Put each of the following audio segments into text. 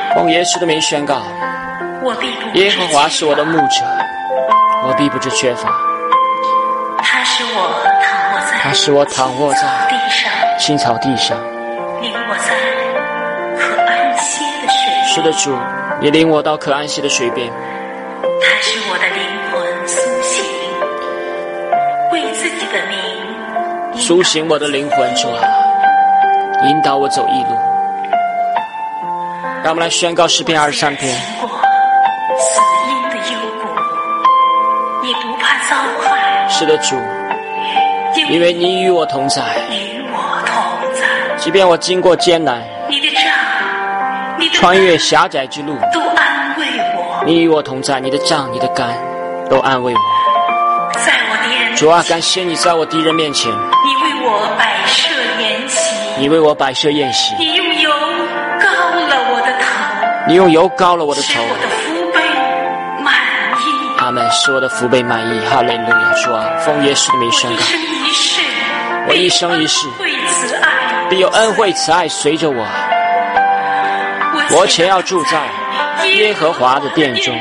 奉耶稣的名宣告，耶和华是我的牧者，我必不致缺乏。他使我躺卧在青草地上， 领我在可安歇的水边。 是的，主，你领我到可安息的水边。 他使我的灵魂苏醒，为自己的名苏醒我的灵魂，主啊，引导我走义路。让我们来宣告诗篇23篇。 经过死荫的幽谷，也不怕遭害。 是的，主，因为你与我同在。即便我经过艰难， 你的杖，你的穿越狭窄之路， 都安慰我。 你与我同在，你的杖，你的竿都安慰我。 在我敌人面前， 主啊，感谢你在我敌人面前， 你为我摆设筵席。 你为我摆设宴席， 你用油膏了我的头， 你用油膏了我的使头。 我的福杯满溢。 阿们，使我的福杯满溢。哈利路亚！主啊，奉耶稣的名宣告， 我一生一世我一生一世为慈爱， 必有恩惠慈爱随着我。我且要住在耶和华的殿中，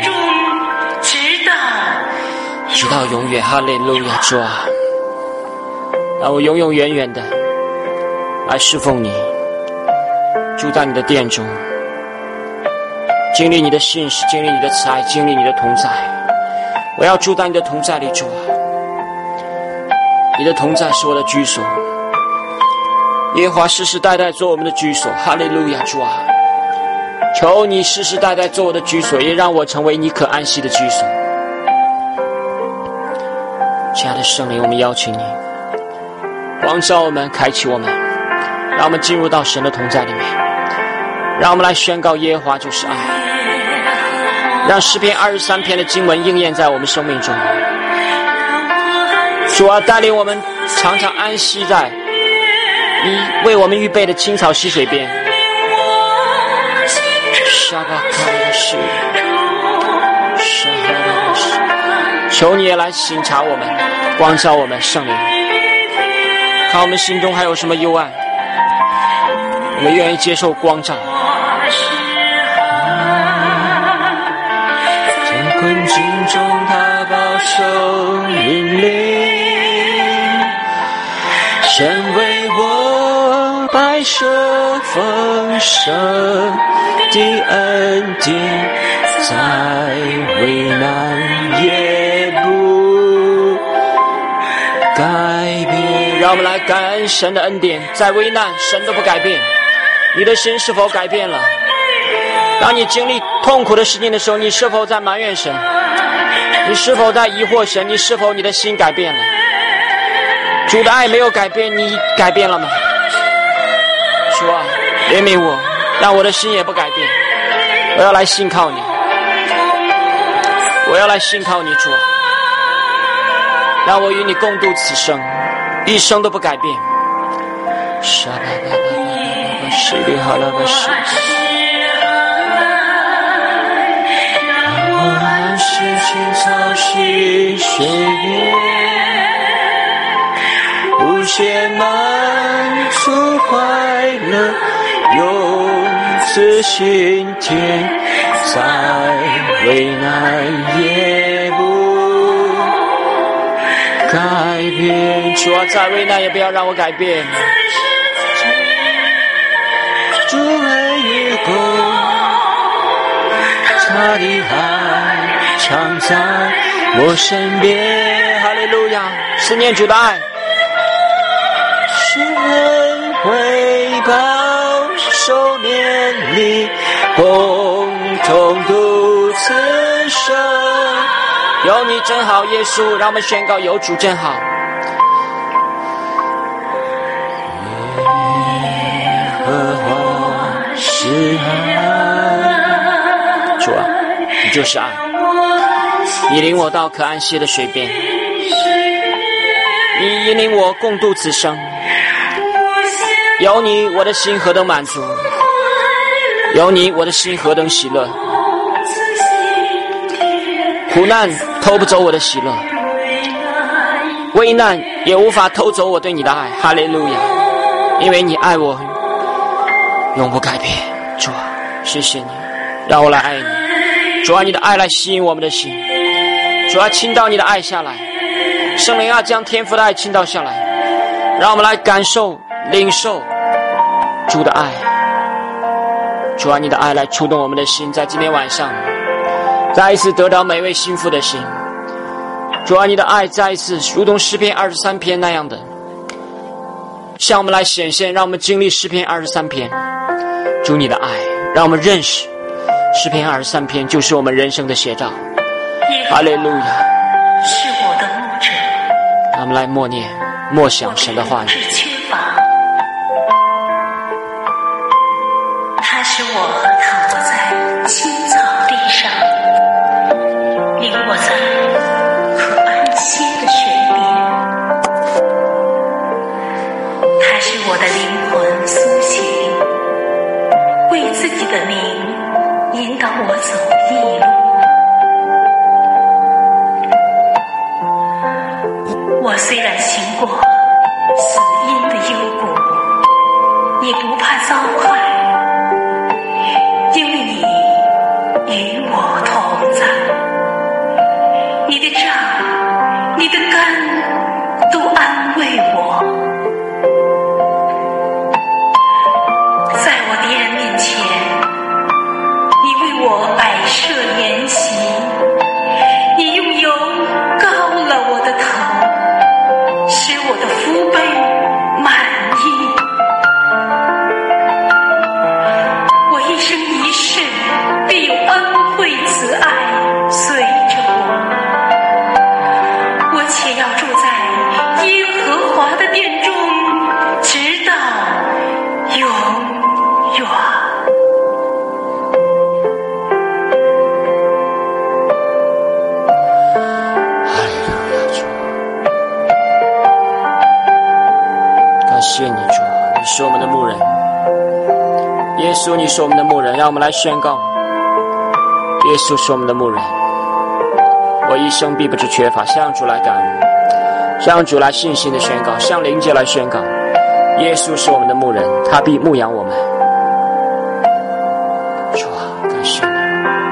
直到永远。哈利路亚！主啊，让我永永远远的来侍奉你，住在你的殿中，经历你的信实，经历你的慈爱，经历你的同在。我要住在你的同在里，主啊，你的同在是我的居所。耶和华世世代代做我们的居所。哈利路亚！主啊，求你世世代代做我的居所，也让我成为你可安息的居所。亲爱的圣灵，我们邀请你光照我们，开启我们，让我们进入到神的同在里面。让我们来宣告耶和华就是爱，让诗篇23篇的经文应验在我们生命中。主啊，带领我们常常安息在你为我们预备的青草溪水边。求你也来省察我们，光照我们，圣灵，看我们心中还有什么幽暗，我们愿意接受光照。在困境中他保守引领，神为我摆设丰盛的恩典，在危难也不改变。让我们来感恩神的恩典，在危难神都不改变。你的心是否改变了？当你经历痛苦的事情的时候，你是否在埋怨神？你是否在疑惑神？你是否你的心改变了？主的爱没有改变，你改变了吗？主啊，怜悯我，让我的心也不改变。我要来信靠你，我要来信靠你，主啊，让我与你共度此生，一生都不改变。让我安息青草溪水边，无限满足快乐，永自心田，在危难也不改变。主啊，在危难也不要让我改变。主恩与共，他的爱常在我身边。哈利路亚！思念主的爱，是恩惠保守勉励，共同度此生。有你真好，耶稣，让我们宣告有主真好。耶和华是爱，主啊，你就是爱，你领我到可安歇的水边，你引领我共度此生。有你，我的心何等满足；有你，我的心何等喜乐。苦难偷不走我的喜乐，危难也无法偷走我对你的爱。哈利路亚！因为你爱我永不改变。主啊，谢谢你。 让我来爱你。主啊，你的爱来吸引我们的心。主啊，倾倒你的爱下来。圣灵啊，将天父的爱倾倒下来，让我们来感受领受主的爱。主啊，你的爱来触动我们的心，在今天晚上再一次得到每位心腹的心。主啊，你的爱再一次如同诗篇23篇那样的向我们来显现，让我们经历诗篇23篇。主，你的爱让我们认识诗篇23篇就是我们人生的写照。哈利路亚， 是我的牧者， 让我们来默念默想神的话语。 是缺乏，他使我躺卧在青草地上，领我在可安歇的水边。他使我的灵魂苏醒，为自己的名引导我走义路。我虽然行过死荫的幽谷，也不怕遭害，因为你与我同在。你的杖，你的竿都安慰我。在我敌人面前，你为我摆设筵席，你用油膏了我的头，使我的福杯满溢。我一生一世必有恩惠慈爱随着我。我且要住在耶和华的殿中，直到永远。 感谢你，主，你是我们的牧人。耶稣，你是我们的牧人，让我们来宣告：耶稣是我们的牧人，我一生必不致缺乏。向主来感恩，向主来信心的宣告，向灵界来宣告：耶稣是我们的牧人，他必牧养我们。主啊，感谢你，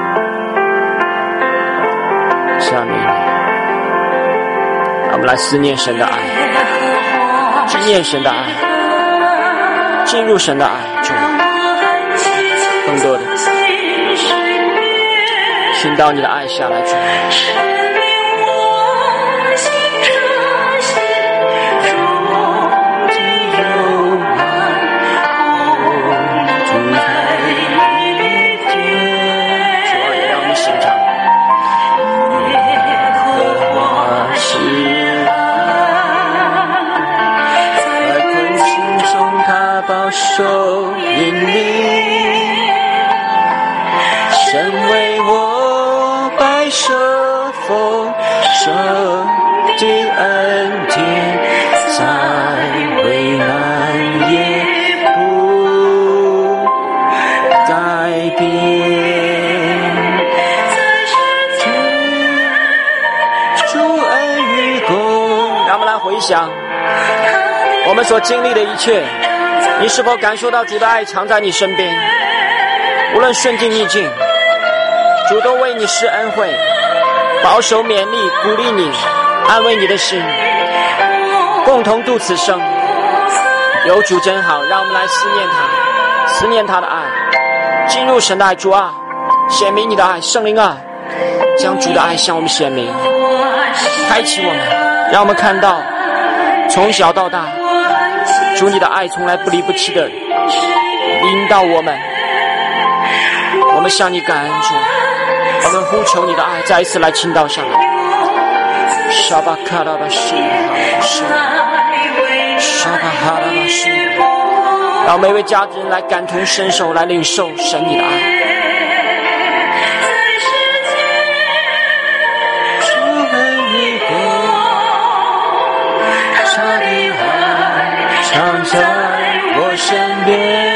赞美你。让我们来思念神的爱，纪念神的爱，进入神的爱，主，更多的倾倒你的爱下来，主。保守引领，神为我摆设丰盛的恩典，在危难也不改变。主恩与共，让我们来回想我们所经历的一切。你是否感受到主的爱常在你身边？无论顺境逆境，主都为你施恩惠，保守勉励，鼓励你，安慰你的心，共同度此生。有主真好，让我们来思念他，思念他的爱，进入神的爱。主啊，显明你的爱，圣灵啊，将主的爱向我们显明，开启我们，让我们看到从小到大主你的爱从来不离不弃的引导我们。我们向你感恩，主，我们呼求你的爱再一次来倾倒上来。沙巴卡拉巴西沙巴哈拉巴西，让每位家人来感同身受，来领受神你的爱。主恩与共，他的爱常在我身边。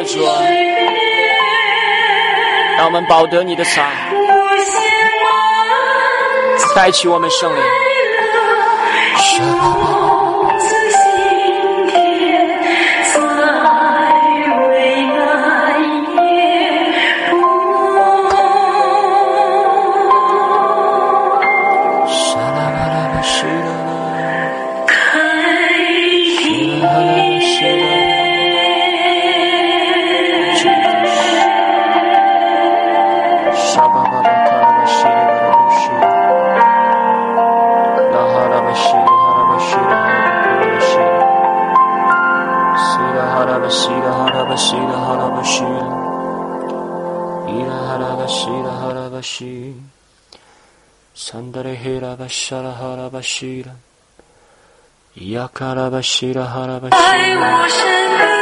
爱，主啊，让我们饱得你的慈爱，开启我们圣灵。Sandare hera bashara hara bashira yakara bashira hara bashira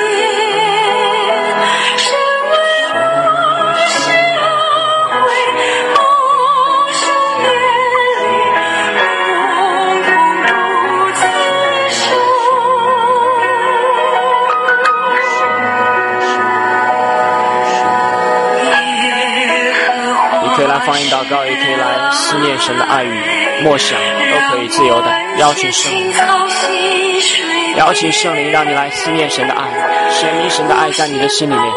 可以来方言祷告，也可以来思念神的爱语默想，都可以自由的邀请圣灵，邀请圣灵让你来思念神的爱，显明神的爱在你的心里面，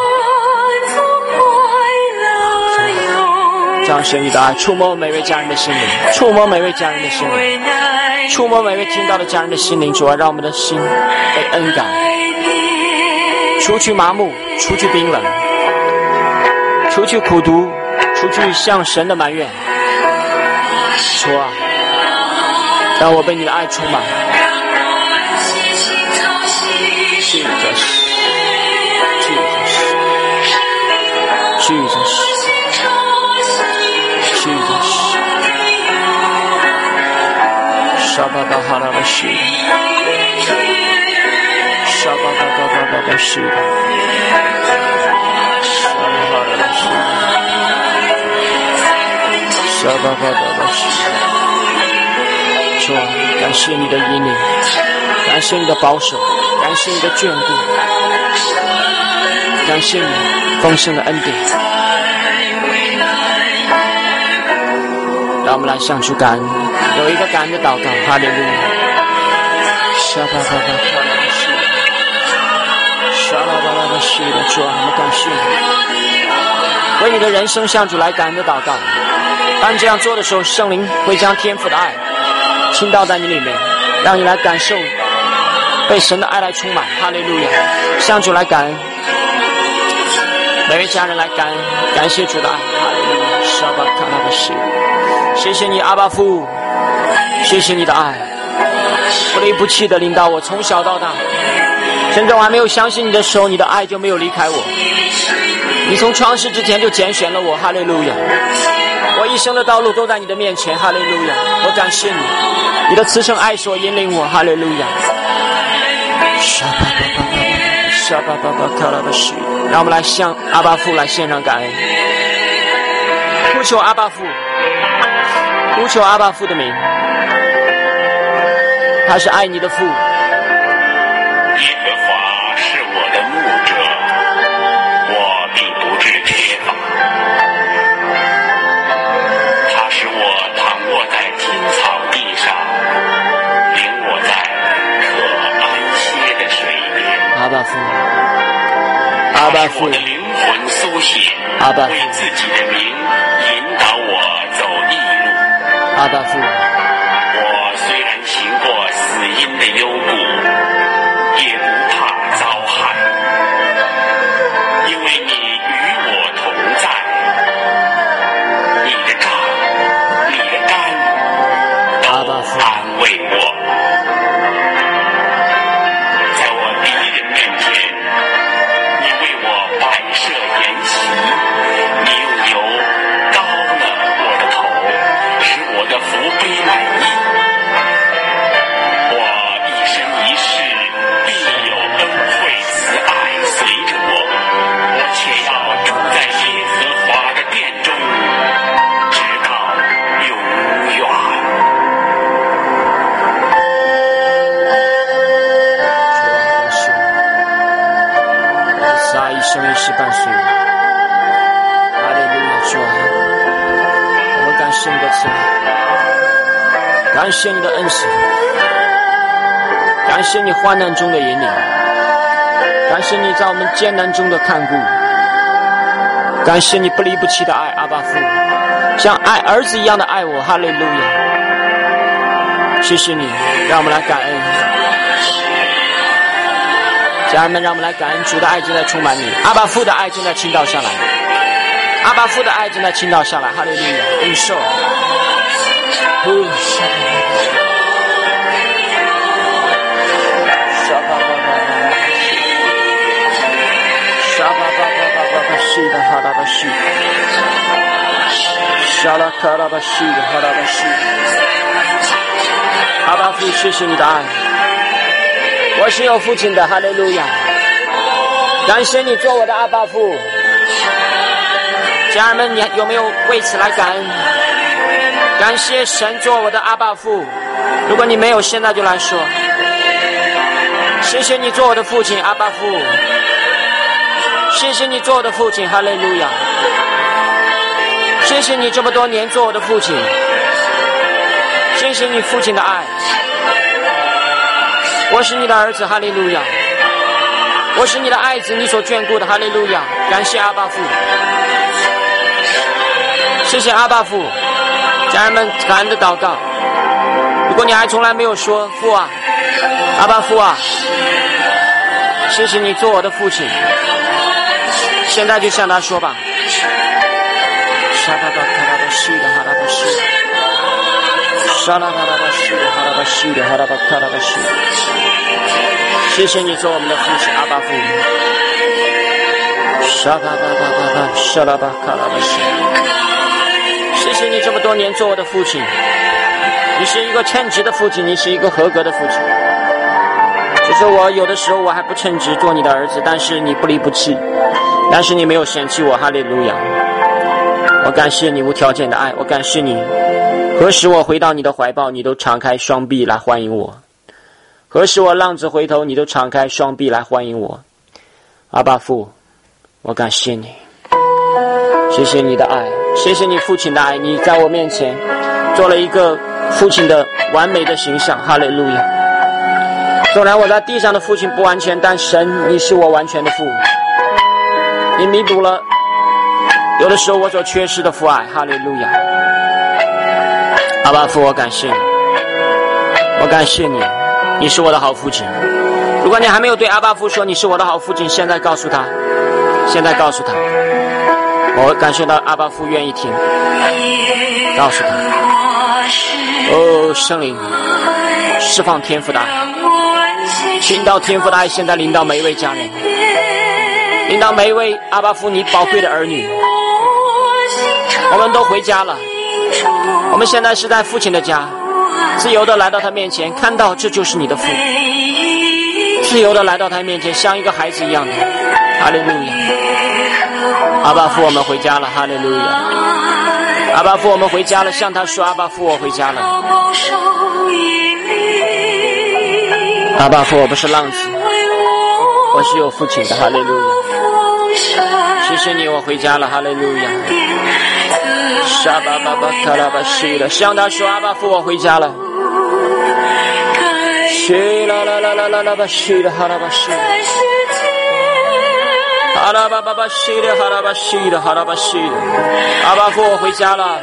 彰显你的爱，触摸每位家人的心灵，触摸每位家人的心灵，触摸每位听到的家人的心灵。主啊，让我们的心被恩感，除去麻木，除去冰冷，除去苦毒，除去向神的埋怨。主啊，让我被你的爱充满。Jesus。Shababa harabashira Shababa babashira Shababa babashira 主啊，感谢你的引领，感谢你的保守，感谢你的眷顾，感谢你丰盛的恩典。让我们来向主感恩，有一个感恩的祷告，哈利路亚。主啊，我们感谢你，为你的人生向主来感恩的祷告。当你这样做的时候，圣灵会将天父的爱倾倒在你里面，让你来感受被神的爱来充满。哈利路亚，向主来感恩，每位家人来感恩，感谢主的爱。哈利路亚，谢谢你阿爸父，谢谢你的爱，不离不弃的领导我从小到大。真正我还没有相信你的时候，你的爱就没有离开我，你从创世之前就拣选了我。哈利路亚，我一生的道路都在你的面前。哈利路亚，我感谢你，你的慈圣爱所引领我。哈利路亚，让我们来向阿爸父来献上感恩，呼求阿爸父，呼求阿爸父的名，他是爱你的父。 耶和华是我的牧者，我必不致缺乏。他使我躺卧在青草地上，领我在可安歇的水边。 阿爸父，阿爸父， 我的灵魂苏醒， 阿爸父， 为自己的名引导我走义路。 阿爸父， 我虽然行过死荫的幽谷，也不怕遭害，因为你与我同在。你的杖，你的竿，都安慰我。在我敌人面前，你为我摆设筵席，你用油膏了我的头，使我的福杯满溢。我一生一世必有恩伴随我。哈利路亚，主啊，我们感谢你的慈爱，感谢你的恩慈，感谢你患难中的引领，感谢你在我们艰难中的看顾，感谢你不离不弃的爱，阿爸父，像爱儿子一样的爱我。哈利路亚，谢谢你，让我们来感恩。家人们，让我们来感恩主的爱正在充满你，阿爸父的爱正在倾倒下来，阿爸父的爱正在倾倒下来。哈利路亚，领受。是的，哈拉巴西，沙拉卡拉巴西的哈拉巴西，阿爸父，谢谢你的爱，我是有父亲的，哈利路亚，感谢你做我的阿爸父。家人们，你有没有为此来感恩？感谢神做我的阿爸父。如果你没有，现在就来说，谢谢你做我的父亲，阿爸父。谢谢你做我的父亲，哈利路亚！谢谢你这么多年做我的父亲，谢谢你父亲的爱。我是你的儿子，哈利路亚！我是你的爱子，你所眷顾的，哈利路亚！感谢阿爸父，谢谢阿爸父。家人们，感恩的祷告。如果你还从来没有说父啊，阿爸父啊，谢谢你做我的父亲。现在就向他说吧。沙巴巴卡拉巴西的哈拉巴西，沙拉巴拉巴西的哈拉巴西的哈拉巴卡拉巴西。谢谢你做我们的父亲，阿爸父。沙巴巴巴巴巴沙拉巴卡拉巴西。谢谢你这么多年做我的父亲，你是一个称职的父亲，你是一个合格的父亲。就是我有的时候我还不称职做你的儿子，但是你不离不弃。但是你没有嫌弃我，哈利路亚！我感谢你无条件的爱，我感谢你，何时我回到你的怀抱，你都敞开双臂来欢迎我；何时我浪子回头，你都敞开双臂来欢迎我。阿爸父，我感谢你，谢谢你的爱，谢谢你父亲的爱，你在我面前做了一个父亲的完美的形象，哈利路亚！纵然我在地上的父亲不完全，但神，你是我完全的父。你弥补了有的时候我所缺失的父爱，哈利路亚！阿爸父，我感谢你，我感谢你，你是我的好父亲。如果你还没有对阿爸父说你是我的好父亲，现在告诉他，现在告诉他，我感谢到阿爸父愿意听，告诉他，哦，圣灵，释放天父的爱，倾倒天父的爱，现在临到每一位家人。领导每一位阿爸父你宝贵的儿女，我们都回家了，我们现在是在父亲的家，自由的来到他面前，看到这就是你的父，自由的来到他面前，像一个孩子一样的，哈利路亚！阿爸父，我们回家了，哈利路亚！阿爸父，我们回家了，向他说，阿爸父，我回家了。阿爸父，我不是浪子，我是有父亲的，哈利路亚！谢谢你，我回家了，哈利路亚！沙巴巴巴卡拉巴西的，向他说，阿爸父，我回家了。西啦啦啦啦啦啦巴西的，哈拉巴西。哈拉巴巴巴西的，哈拉巴西的，哈拉巴西的。阿爸父，我回家了。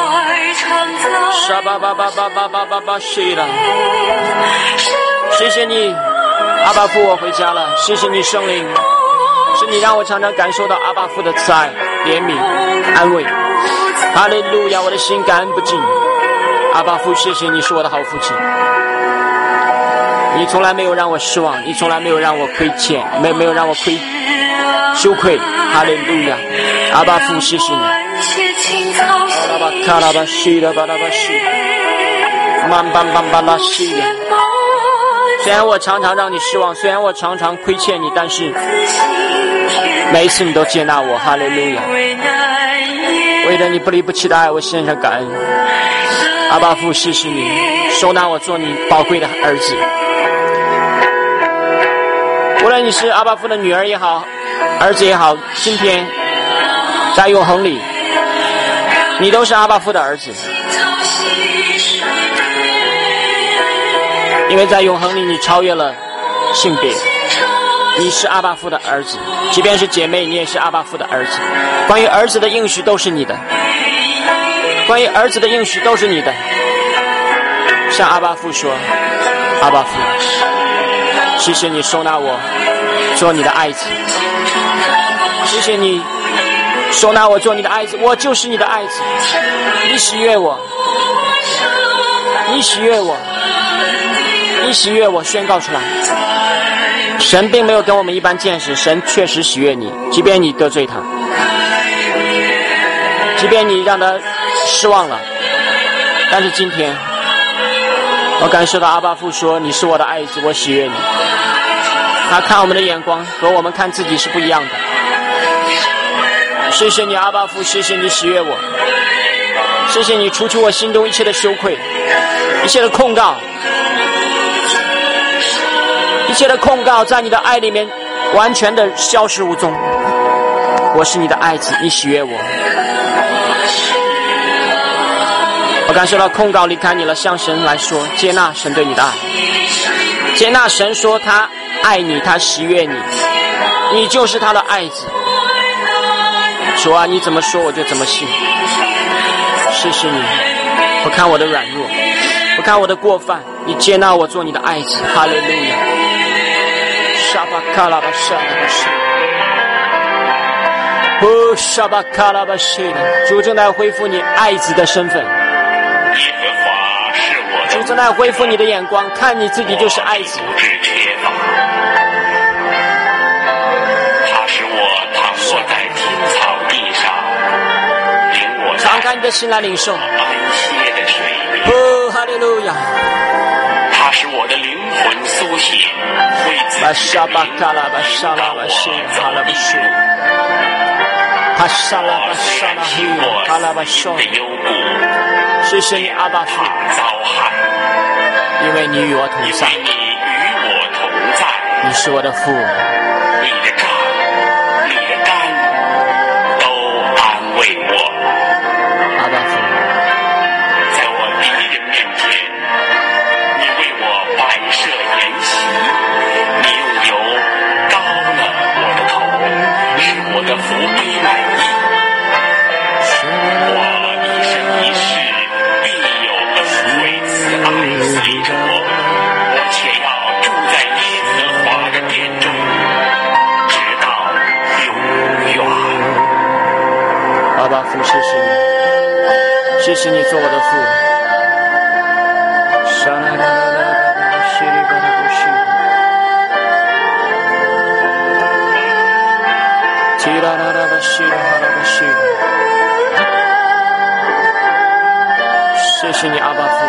沙巴巴巴巴巴巴巴巴西的。谢谢你，阿爸父，我回家了。谢谢你，圣灵。是你让我常常感受到阿爸父的慈爱、怜悯、安慰。哈利路亚，我的心感恩不尽。阿爸父，谢谢你是我的好父亲，你从来没有让我失望，你从来没有让我亏欠，没有让我羞愧。哈利路亚，阿爸父，谢谢你。阿拉巴卡拉巴西的巴拉巴西，曼巴巴巴拉西的。虽然我常常让你失望，虽然我常常亏欠你，但是每一次你都接纳我，哈利路亚！为了你不离不弃的爱，我献上感恩。阿爸父，谢谢你收纳我做你宝贵的儿子。无论你是阿爸父的女儿也好， 儿子也好，今天在永恒里，你都是阿爸父的儿子，因为在永恒里你超越了性别，你是阿爸父的儿子，即便是姐妹，你也是阿爸父的儿子。关于儿子的应许都是你的，关于儿子的应许都是你的。向阿爸父说，阿爸父，谢谢你收纳我做你的爱子，谢谢你收纳我做你的爱子，我就是你的爱子，你喜悦我，你喜悦我，你喜悦我，宣告出来。神并没有跟我们一般见识，神确实喜悦你，即便你得罪他，即便你让他失望了，但是今天我感受到阿爸父说，你是我的爱子，我喜悦你。他看我们的眼光和我们看自己是不一样的。谢谢你阿爸父，谢谢你喜悦我，谢谢你除去我心中一切的羞愧，一切的控告，一切的控告在你的爱里面完全的消失无踪。我是你的爱子，你喜悦我。我感受到控告离开你了，向神来说，接纳神对你的爱，接纳神说他爱你，他喜悦你，你就是他的爱子。主啊，你怎么说我就怎么信。谢谢你，不看我的软弱，不看我的过犯，你接纳我做你的爱子。哈利路亚。沙巴卡拉巴沙拉巴西，哦，沙巴卡拉巴西，主正在恢复你爱子的身份。 耶和华是我的， 主正在恢复你的眼光，看你自己就是爱子。 不致缺乏。他使我躺卧在青草地上，领我敞开你的心来领受。 安歇的水边。 哦，哈利路亚。 他使我的灵魂苏醒，为自己的名引导我走义路。 帕沙拉巴沙拉希哈拉巴沙， 的幽谷， 谢谢你阿爸父， 遭害， 因为你与我同在， 因为你与我同在， 你是我的父， 你的杖，你的竿，都安慰我。 阿爸父， 在我敌人面前，你为我摆设筵席，你用油膏了我的头，使我的福杯满溢。我一生一世必有恩惠慈爱随着我，我且要住在耶和华的殿中，直到永远。 阿爸父，谢谢你，谢谢你做我的父。沙拉拉拉拉西里巴拉布西，提拉拉拉巴西拉哈拉巴西。谢谢你阿爸父，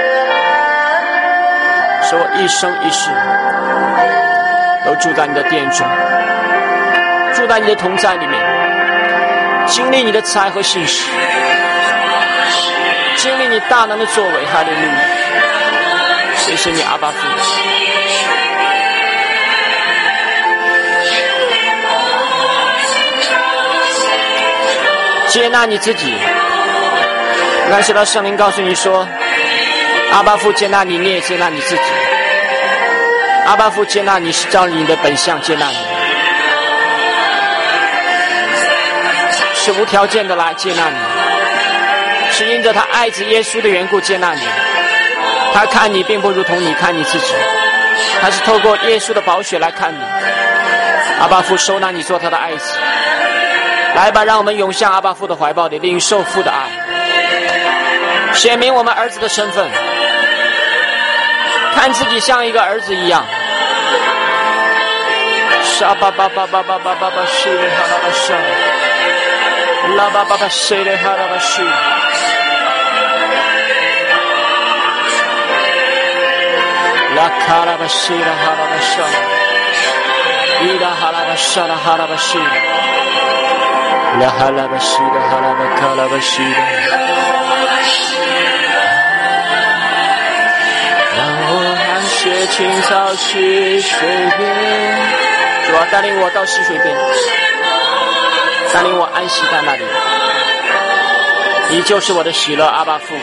使我一生一世都住在你的殿中，住在你的同在里面，经历你的慈爱和信实，经历你大能的作为。哈利路亚！谢谢你阿爸父。接纳你自己。感谢到圣灵告诉你说，阿爸父接纳你，你也接纳你自己。阿爸父接纳你是照你的本相接纳你，是无条件的来接纳你，是因着他爱子耶稣的缘故接纳你。他看你并不如同你看你自己，他是透过耶稣的宝血来看你。阿爸父收纳你做他的爱子。来吧，让我们涌向阿爸父的怀抱里，领受父的爱，显明我们儿子的身份，看自己像一个儿子一样。沙巴巴巴巴巴巴巴巴西里哈拉巴沙，拉巴巴巴西里哈拉巴西，拉卡拉巴西拉哈拉巴沙，伊拉哈拉巴沙拉哈拉巴西，拉哈拉巴西拉哈拉巴卡拉巴西。让我安歇青草溪水边， 主啊，带领我到溪水边，带领我安息在那里。你就是我的喜乐，阿爸父。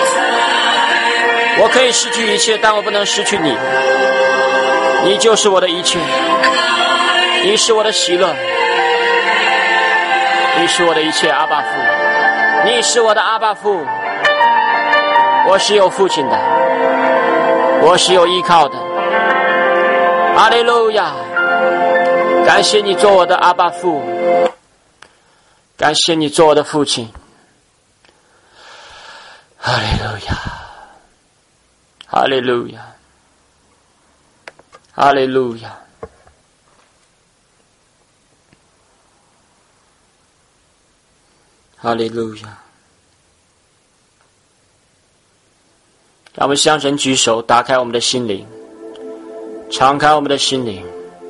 我可以失去一切，但我不能失去你。你就是我的一切，你是我的喜乐，你是我的一切，阿爸父。你是我的阿爸父，我是有父亲的，我是有依靠的。哈利路亚！感谢你做我的阿爸父，感谢你做我的父亲。哈利路亚，哈利路亚，哈利路亚。哈利路亚！让我们向神举手，打开我们的心灵，敞开我们的心灵，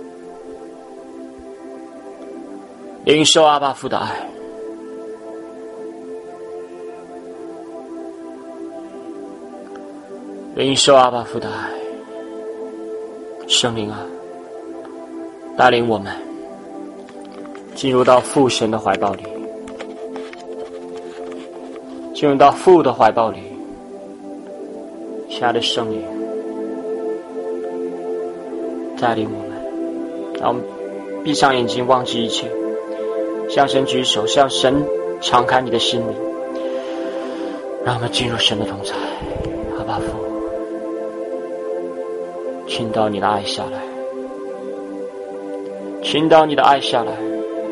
领受阿爸父的爱。领受阿爸父的爱。圣灵啊，带领我们进入到父神的怀抱里，进入到父的怀抱里。亲爱的圣灵，带领我们，让我们闭上眼睛，忘记一切，向神举手，向神敞开你的心灵，让我们进入神的同在。阿爸父，倾倒你的爱下来，倾倒你的爱下来，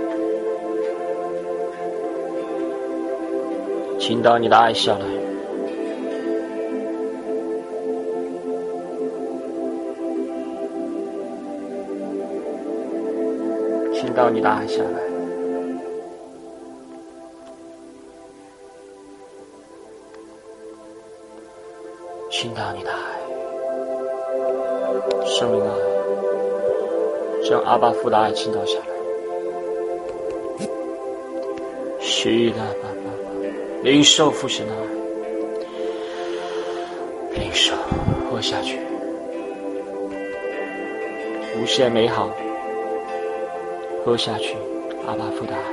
倾倒你的爱下来。倾倒你的爱下来，倾倒你的爱。圣灵啊，将阿爸父的爱倾倒下来。是的，爸爸，领受父神的爱，领受，活下去，无限美好。喝下去，阿爸父的爱。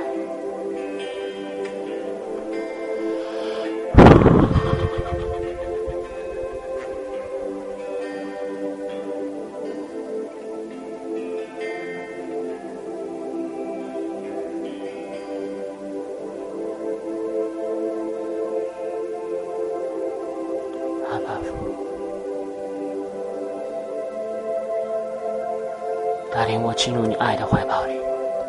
阿爸父，带领我进入你爱的怀抱里。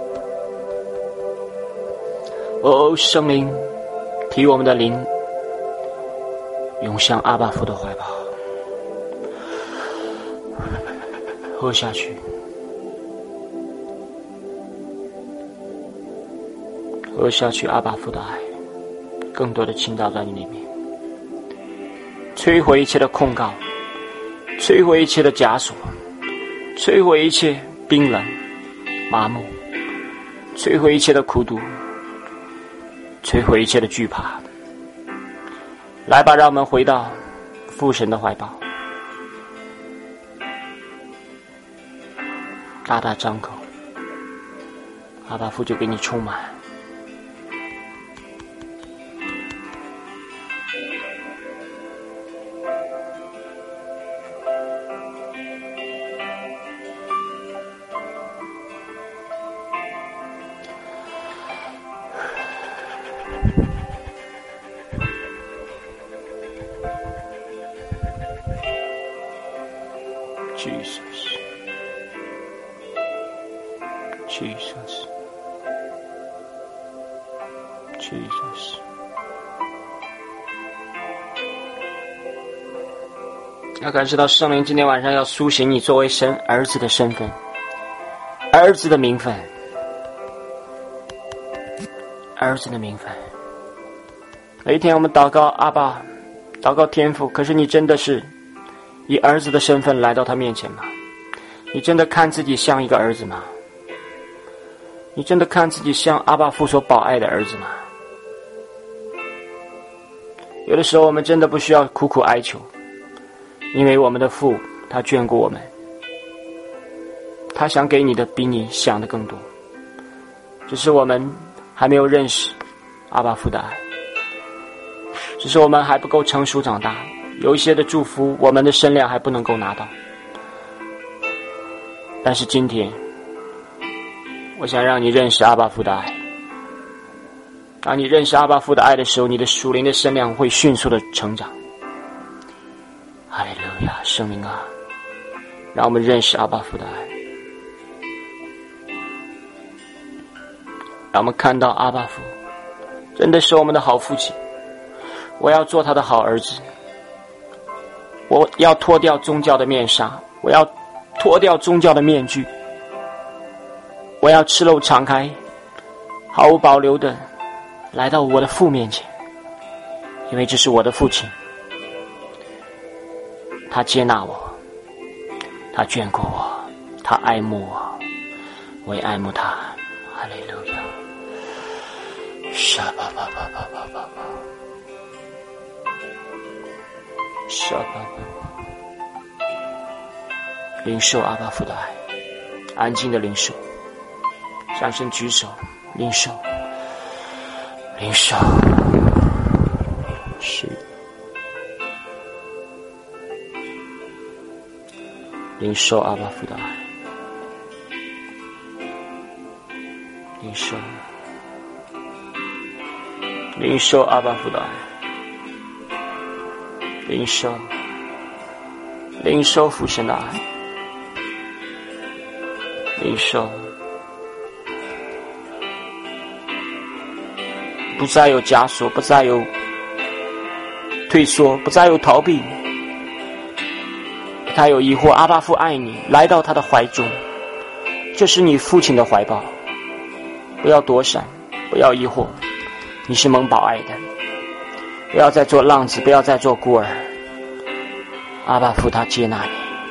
哦，圣灵，提我们的灵，涌向阿爸父的怀抱，喝下去，喝下去阿爸父的爱，更多的倾倒在你里面，摧毁一切的控告，摧毁一切的枷锁，摧毁一切冰冷、麻木，摧毁一切的苦毒，摧毁一切的惧怕。来吧，让我们回到父神的怀抱，大大张口，阿爸父就给你充满。Jesus, Jesus, Jesus。 要感受到圣灵今天晚上要苏醒你作为神儿子的身份，儿子的名分，儿子的名分。有一天我们祷告阿爸，祷告天父，可是你真的是以儿子的身份来到他面前吗？你真的看自己像一个儿子吗？你真的看自己像阿爸父所保爱的儿子吗？有的时候我们真的不需要苦苦哀求，因为我们的父他眷顾我们， 他想给你的比你想的更多，只是我们还没有认识阿爸父的爱，只是我们还不够成熟长大，有一些的祝福我们的身量还不能够拿到。但是今天我想让你认识阿爸父的爱，当你认识阿爸父的爱的时候，你的属灵的身量会迅速的成长。哈利路亚，圣灵啊，让我们认识阿爸父的爱，让我们看到阿爸父真的是我们的好父亲。我要做他的好儿子，我要脱掉宗教的面纱，我要脱掉宗教的面具，我要赤露敞开，毫无保留的来到我的父面前，因为这是我的父亲，他接纳我，他眷顾我，他爱慕我，我也爱慕他。哈利路亚，沙巴巴巴巴巴巴巴，沙巴巴巴，领受阿爸父的爱，安静的领受，向神举手，领受，领受，是领受阿爸父的爱，领受，领受阿爸父的爱，领受，领受父神的爱，领受，不再有枷锁，不再有退缩，不再有逃避，不再有疑惑。阿爸父爱你，来到他的怀中，这是你父亲的怀抱，不要躲闪，不要疑惑，你是蒙宝爱的，不要再做浪子，不要再做孤儿。阿爸父他接纳你，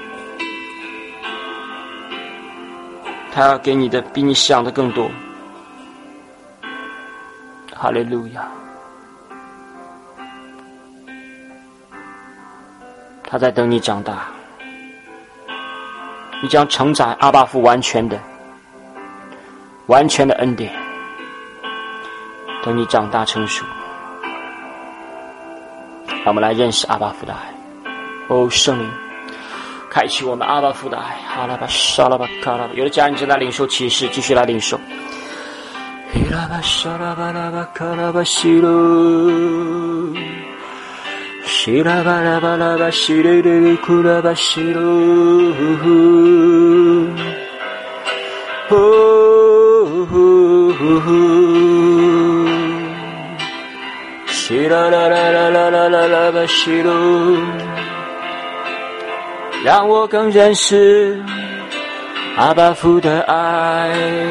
他要给你的比你想的更多。哈利路亚，他在等你长大，你将承载阿爸父完全的恩典，等你长大成熟。让我们来认识阿爸父的爱。哦，圣灵开启我们阿爸父的爱。哈拉巴沙拉巴卡拉巴，有的家人正在领受启示，继续来领受。伊拉巴沙拉巴拉巴卡拉巴西鲁，西拉巴拉巴拉巴西里里里库拉巴西鲁，西啦啦啦啦啦啦啦啦巴西鲁，让我更认识阿爸父的爱，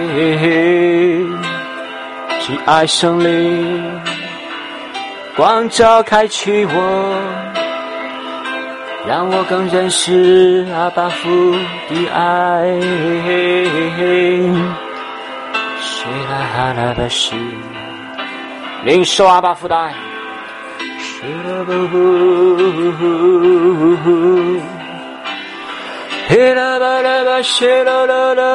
是爱圣灵光照开启我，让我更认识阿爸父的爱，西啦哈啦巴西，领受阿爸父的爱，西啦巴呼，嘿啦巴啦巴西啦啦啦，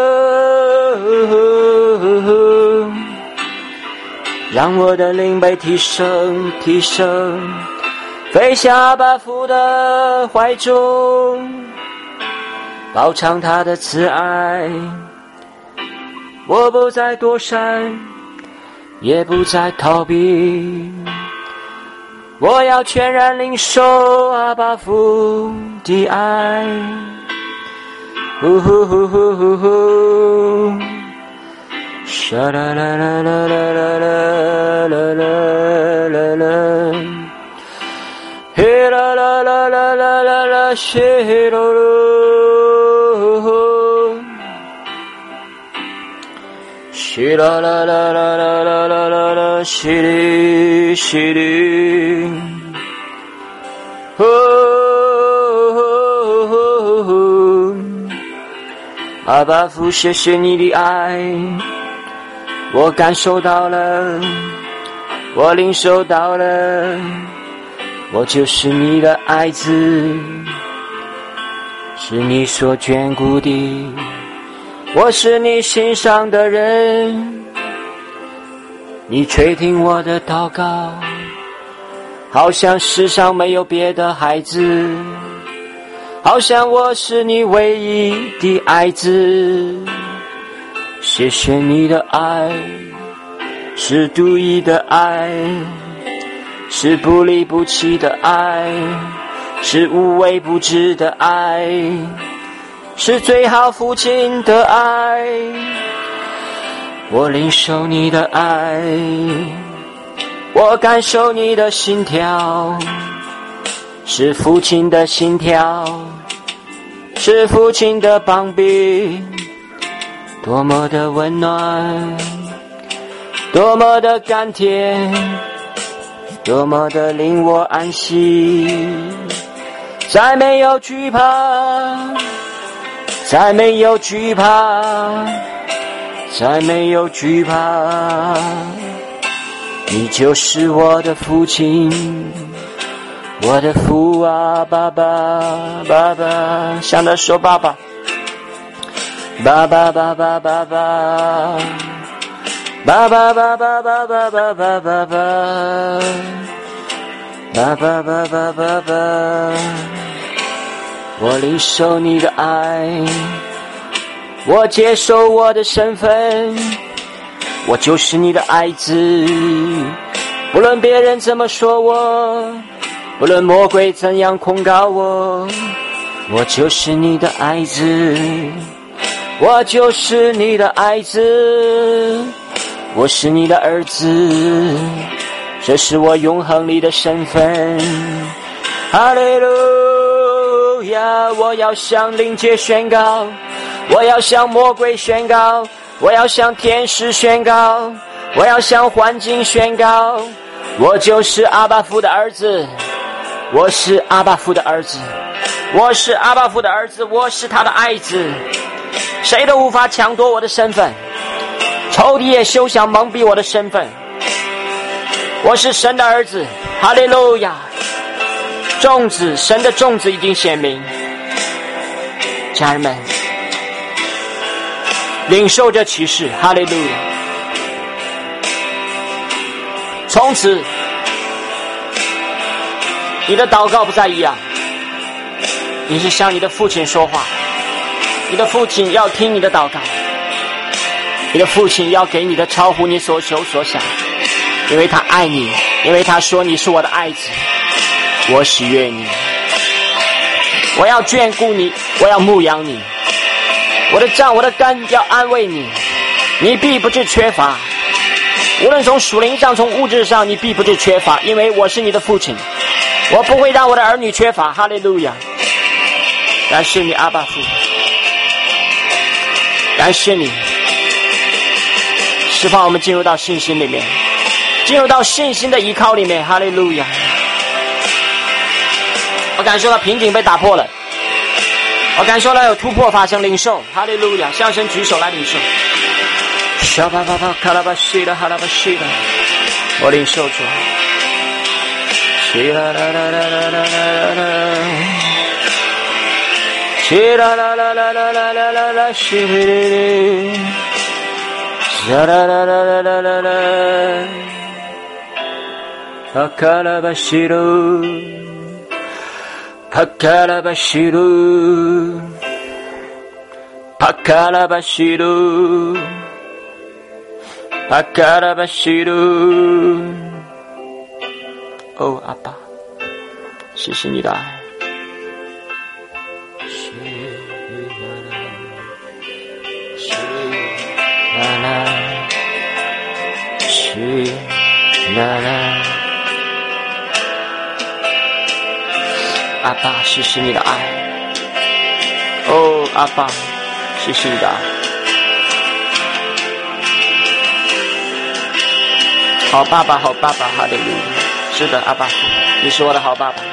让我的灵被提升，飞向阿爸父的怀中，饱尝他的慈爱。我不再躲闪，也不再逃避，我要全然领受阿爸父的爱。呼呼呼呼呼呼，沙啦啦啦啦啦啦啦啦啦啦，嘿啦啦啦啦啦啦啦，嘿喽喽，西啦啦啦啦啦啦啦啦啦，西里西里，阿爸父，谢谢你的爱，我感受到了，我领受到了，我就是你的爱子，是你所眷顾的我是你心上的人，你垂听我的祷告，好像世上没有别的孩子，好像我是你唯一的爱子。谢谢你的爱，是独一的爱，是不离不弃的爱，是无微不至的爱，是最好父亲的爱。我领受你的爱，我感受你的心跳，是父亲的心跳，是父亲的膀臂，多么的温暖，多么的甘甜，多么的令我安息。再没有惧怕，再没有惧怕，再没有惧怕，你就是我的父亲，我的父啊，爸爸，爸爸，向他说爸爸，爸爸，爸爸，爸爸，爸爸，爸爸，爸爸，爸爸，爸爸，爸爸，爸爸，爸爸，我领受你的爱，我接受我的身份，我就是你的爱子。不论别人怎么说我，不论魔鬼怎样控告我，我就是你的爱子，我就是你的爱子，我是你的儿子，这是我永恒里的身份。哈利路亚！我要向灵界宣告，我要向魔鬼宣告，我要向天使宣告，我要向环境宣告，我就是阿爸父的儿子，我是阿爸父的儿子，我是阿爸父的儿子，我是他的爱子，谁都无法抢夺我的身份，仇敌也休想蒙蔽我的身份，我是神的儿子。哈利路亚！种子，神的种子已经显明，家人们领受这启示。哈利路亚！从此你的祷告不再一样，你是向你的父亲说话，你的父亲要听你的祷告，你的父亲要给你的超乎你所求所想，因为他爱你，因为他说你是我的爱子，我喜悦你，我要眷顾你，我要牧养你，我的杖我的竿要安慰你，你必不致缺乏，无论从属灵上从物质上你必不致缺乏，因为我是你的父亲，我不会让我的儿女缺乏。哈利路亚！感谢你阿爸父，感谢你释放我们进入到信心里面，进入到信心的依靠里面。哈利路亚！我感受到瓶颈被打破了，我感受到有突破发生，领受。哈利路亚！向神举手来领受。沙巴巴巴卡拉巴西的哈拉巴西的，我领受主。西啦啦啦啦啦啦啦，西啦啦啦啦啦啦啦啦啦，西哩哩哩，沙啦啦啦啦啦啦啦，帕卡拉巴西鲁，帕卡拉巴西鲁，帕卡拉巴西鲁，帕卡拉巴西鲁。哦，阿爸，谢谢你的爱。阿爸，谢谢你的爱。哦，阿爸，谢谢你的爱。好爸爸，好爸爸，哈利路亚！是的，阿爸父，你是我的好爸爸。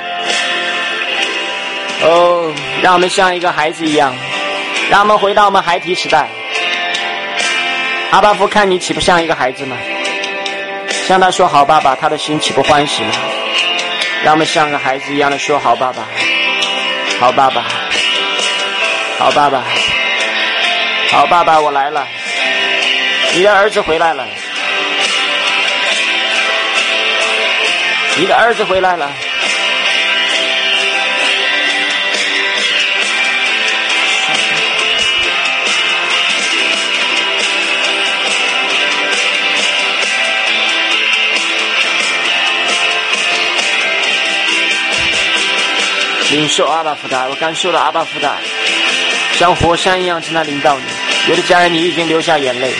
哦，让我们像一个孩子一样，让我们回到我们孩提时代。阿爸父看你岂不像一个孩子吗？向他说好爸爸，他的心岂不欢喜吗？让我们像个孩子一样的说好爸爸，好爸爸，好爸爸， 好爸爸，我来了，你的儿子回来了，你的儿子回来了。领受阿爸父的爱，我感受到阿爸父的爱像火山一样正在临到你。有的家人你已经流下眼泪，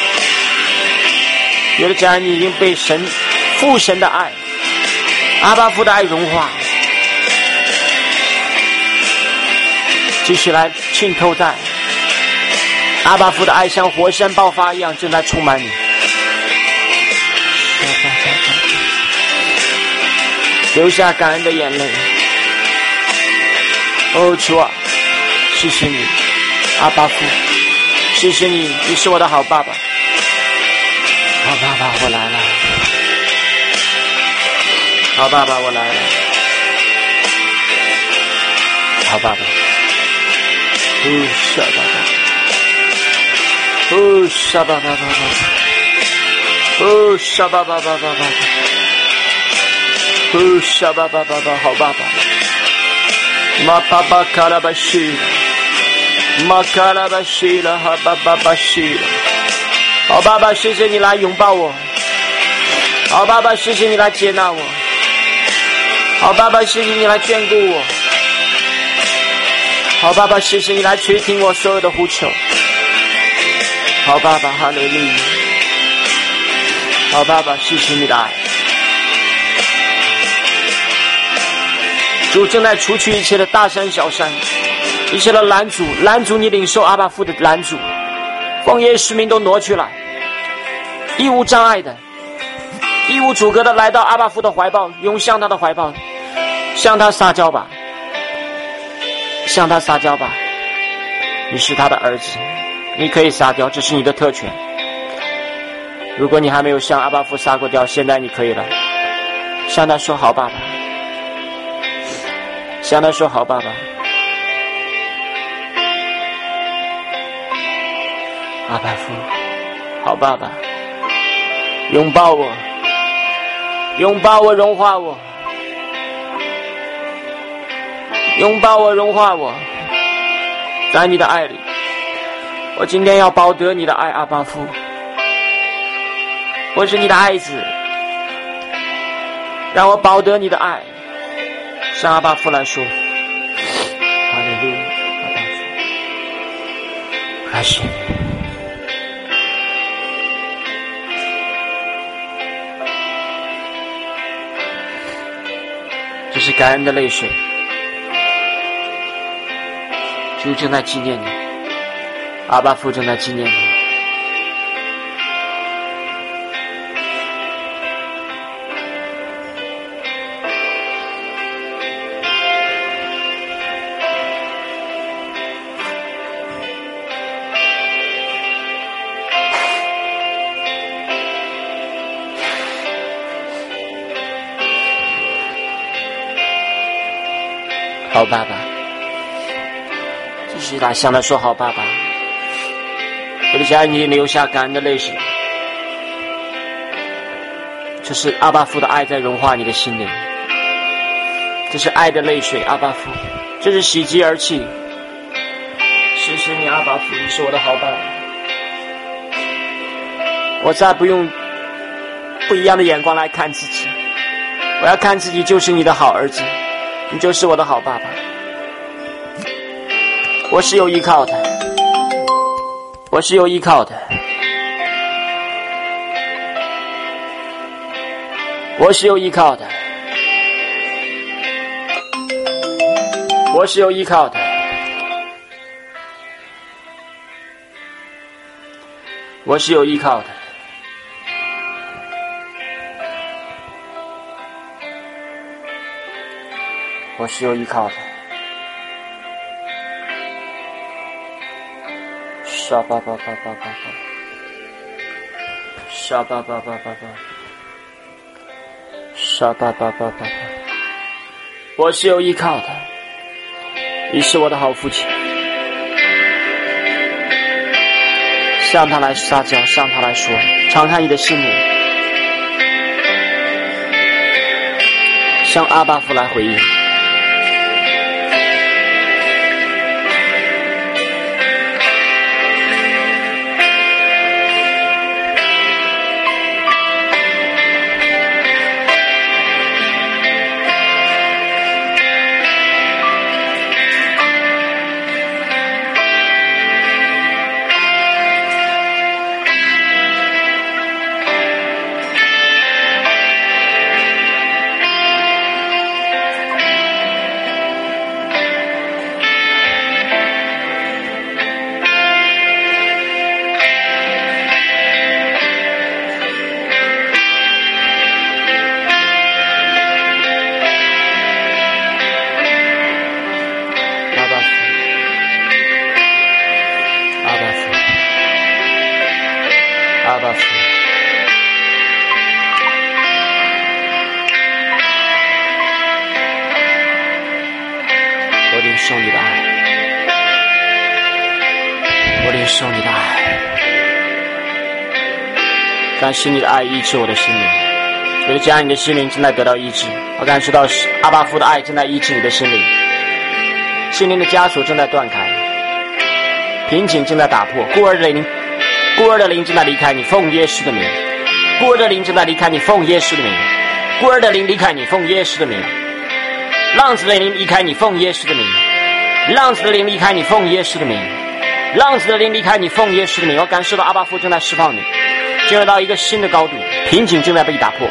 有的家人你已经被父神的爱，阿爸父的爱融化，继续来浸透在阿爸父的爱像火山爆发一样正在充满你。流下感恩的眼泪。哦，主啊，谢谢你，阿爸父，谢谢你，你是我的好爸爸。好爸爸，我来了。好爸爸，我来了。好爸爸。哦，傻爸爸。哦，傻爸爸爸爸。哦，傻爸爸爸爸爸。哦，傻爸爸爸爸，好爸爸。马巴巴卡拉巴西了，马卡拉巴西了，哈巴巴巴西了。好爸爸，谢谢你来拥抱我。好爸爸，谢谢你来接纳我。好爸爸，谢谢你来眷顾我。好爸爸，谢谢你来垂听我所有的呼求。好爸爸，哈利路亚。好爸爸，谢谢你的爱。主正在除去一切的大山小山，一切的拦阻你领受阿爸父的拦阻，奉耶稣名都挪去了，义无障碍的，义无阻隔的来到阿爸父的怀抱，涌向他的怀抱，向他撒娇吧，向他撒娇吧，你是他的儿子，你可以撒娇，这是你的特权。如果你还没有向阿爸父撒过娇，现在你可以了，向他说好爸爸，向他说好爸爸。阿爸父，好爸爸，拥抱我，拥抱我，融化我，拥抱我，融化我，在你的爱里，我今天要保得你的爱。阿爸父，我是你的爱子，让我保得你的爱。向阿爸父来说，哈利路亚，阿爸父，感谢你。这是感恩的泪水，主正在纪念你，阿爸父正在纪念你。好爸爸，继续来向他说好爸爸。我的家人，你流下感恩的泪水，这是阿爸父的爱在融化你的心灵，这是爱的泪水。阿爸父，这是喜极而泣。谢谢你，阿爸父，你是我的好爸爸。我再不用不一样的眼光来看自己，我要看自己就是你的好儿子，你就是我的好爸爸。我是有依靠的，我是有依靠的，我是有依靠的，我是有依靠的，我是有依靠的。我是有依靠的。沙巴巴巴巴巴巴，沙巴巴巴巴巴，沙巴巴巴巴巴。我是有依靠的，你是我的好父亲。 向他来撒娇，向他来说，敞开你的心灵，向阿爸父来回应。感谢你的爱医治我的心灵，我的家人，你的心灵正在得到医治。我感受到阿爸父的爱正在医治你的心灵，心灵的枷锁正在断开，瓶颈正在打破，孤儿的灵正在离开你，奉耶稣的名。孤儿的灵正在离开你，奉耶稣的名。孤儿的灵离开你，奉耶稣的名。浪子的灵离开你，奉耶稣的名。浪子的灵离开你，奉耶稣的名。浪子的灵离开你，奉耶稣的名。我感受到阿爸父正在释放你，进入到一个新的高度，瓶颈正在被打破，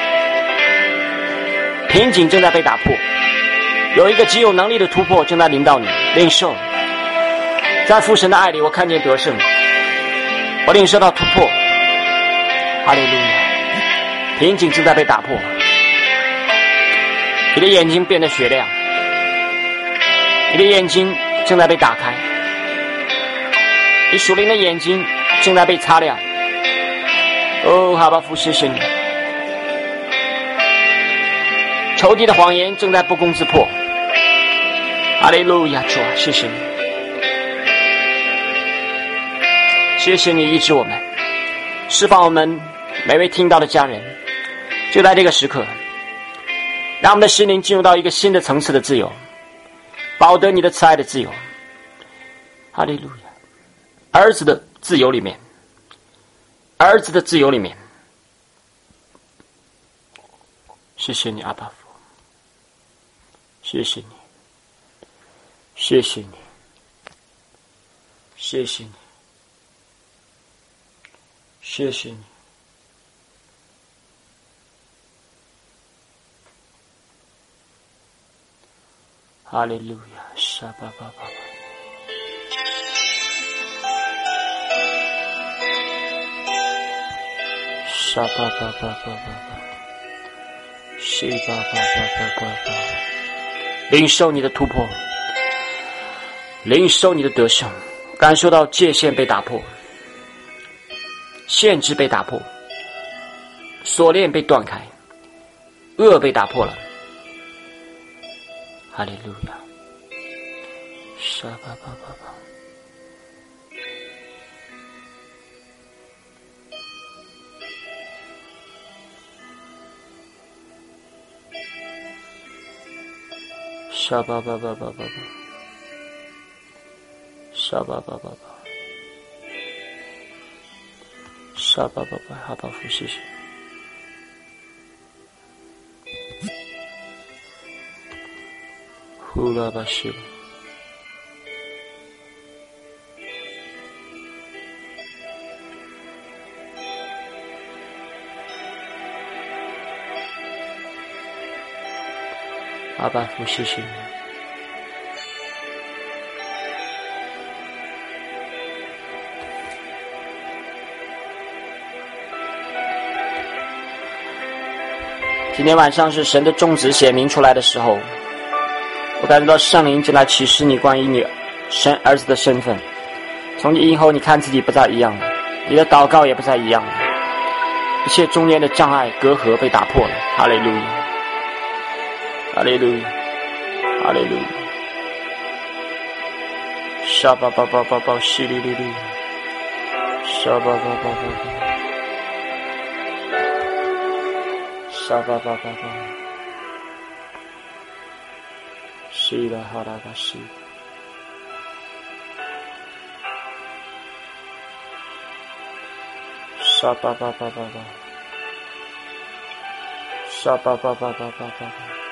瓶颈正在被打破，有一个极有能力的突破正在临到你，领受。在父神的爱里，我看见得胜，我领受到突破。哈利路亚！瓶颈正在被打破，你的眼睛变得雪亮，你的眼睛正在被打开，你属灵的眼睛正在被擦亮。哦，哈巴父，谢谢你！仇敌的谎言正在不攻自破。哈利路亚，主啊，谢谢你，谢谢你医治我们，释放我们每位听到的家人。就在这个时刻，让我们的心灵进入到一个新的层次的自由，保得你的慈爱的自由。哈利路亚！儿子的自由里面，儿子的自由里面，谢谢你，阿爸父，谢谢你，谢谢你，谢谢你，谢谢你。哈利路亚，沙巴巴巴巴。沙巴巴巴巴巴巴，西巴巴巴巴巴巴，领受你的突破，领受你的得胜，感受到界限被打破，限制被打破，锁链被断开，恶被打破了。哈利路亚，沙巴巴巴巴。沙巴巴巴巴巴巴，沙巴巴巴巴，沙巴巴巴，哈巴父，谢谢。呼啦巴西。阿爸父，谢谢你。今天晚上是神的种子显明出来的时候，我感觉到圣灵正来启示你关于你神儿子的身份。从今以后，你看自己不再一样了，你的祷告也不再一样了，一切中间的障碍隔阂被打破了。哈利路亚，哈利路亚，哈利路亚，沙巴巴巴巴巴，西哩哩哩， 沙巴巴巴巴巴，沙巴巴巴巴，西拉哈拉巴西，沙巴巴巴巴巴，沙巴巴巴巴巴巴。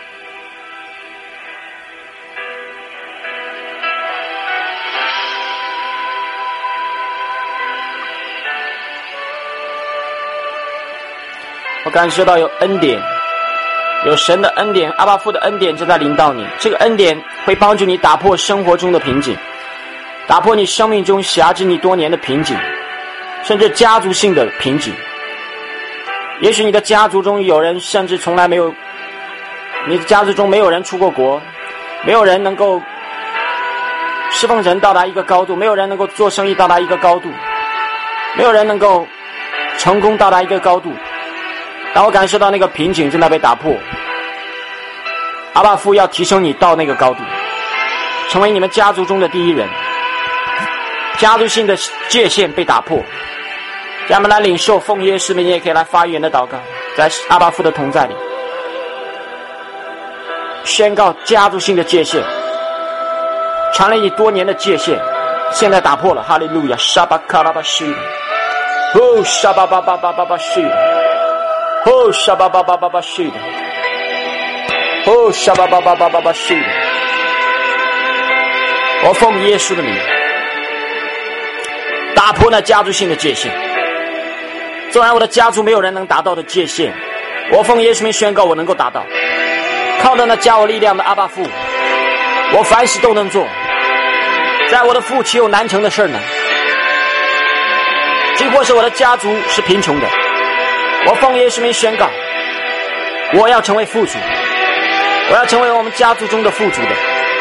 我感受到有恩典，有神的恩典，阿爸父的恩典正在临到你。这个恩典会帮助你打破生活中的瓶颈，打破你生命中辖制你多年的瓶颈，甚至家族性的瓶颈。也许你的家族中有人甚至从来没有，你的家族中没有人出过国，没有人能够侍奉神到达一个高度，没有人能够做生意到达一个高度，没有人能够成功到达一个高度。当我感受到那个瓶颈正在被打破，阿爸父要提升你到那个高度，成为你们家族中的第一人。家族性的界限被打破，让我们来领受奉耶稣名，你也可以来发言的祷告，在阿爸父的同在里宣告家族性的界限，缠累你多年的界限现在打破了。哈利路亚，沙巴卡拉巴西，哦，沙巴巴巴巴巴巴西，哦，沙巴巴巴巴巴西的，哦，沙巴巴巴巴巴巴西的。我奉耶稣的名，打破那家族性的界限。纵然我的家族没有人能达到的界限，我奉耶稣名宣告我能够达到。靠着那加我力量的阿爸父，我凡事都能做。在我的父岂有难成的事呢？即或是我的家族是贫穷的，我奉耶稣名宣告，我要成为富足，我要成为我们家族中的富足的，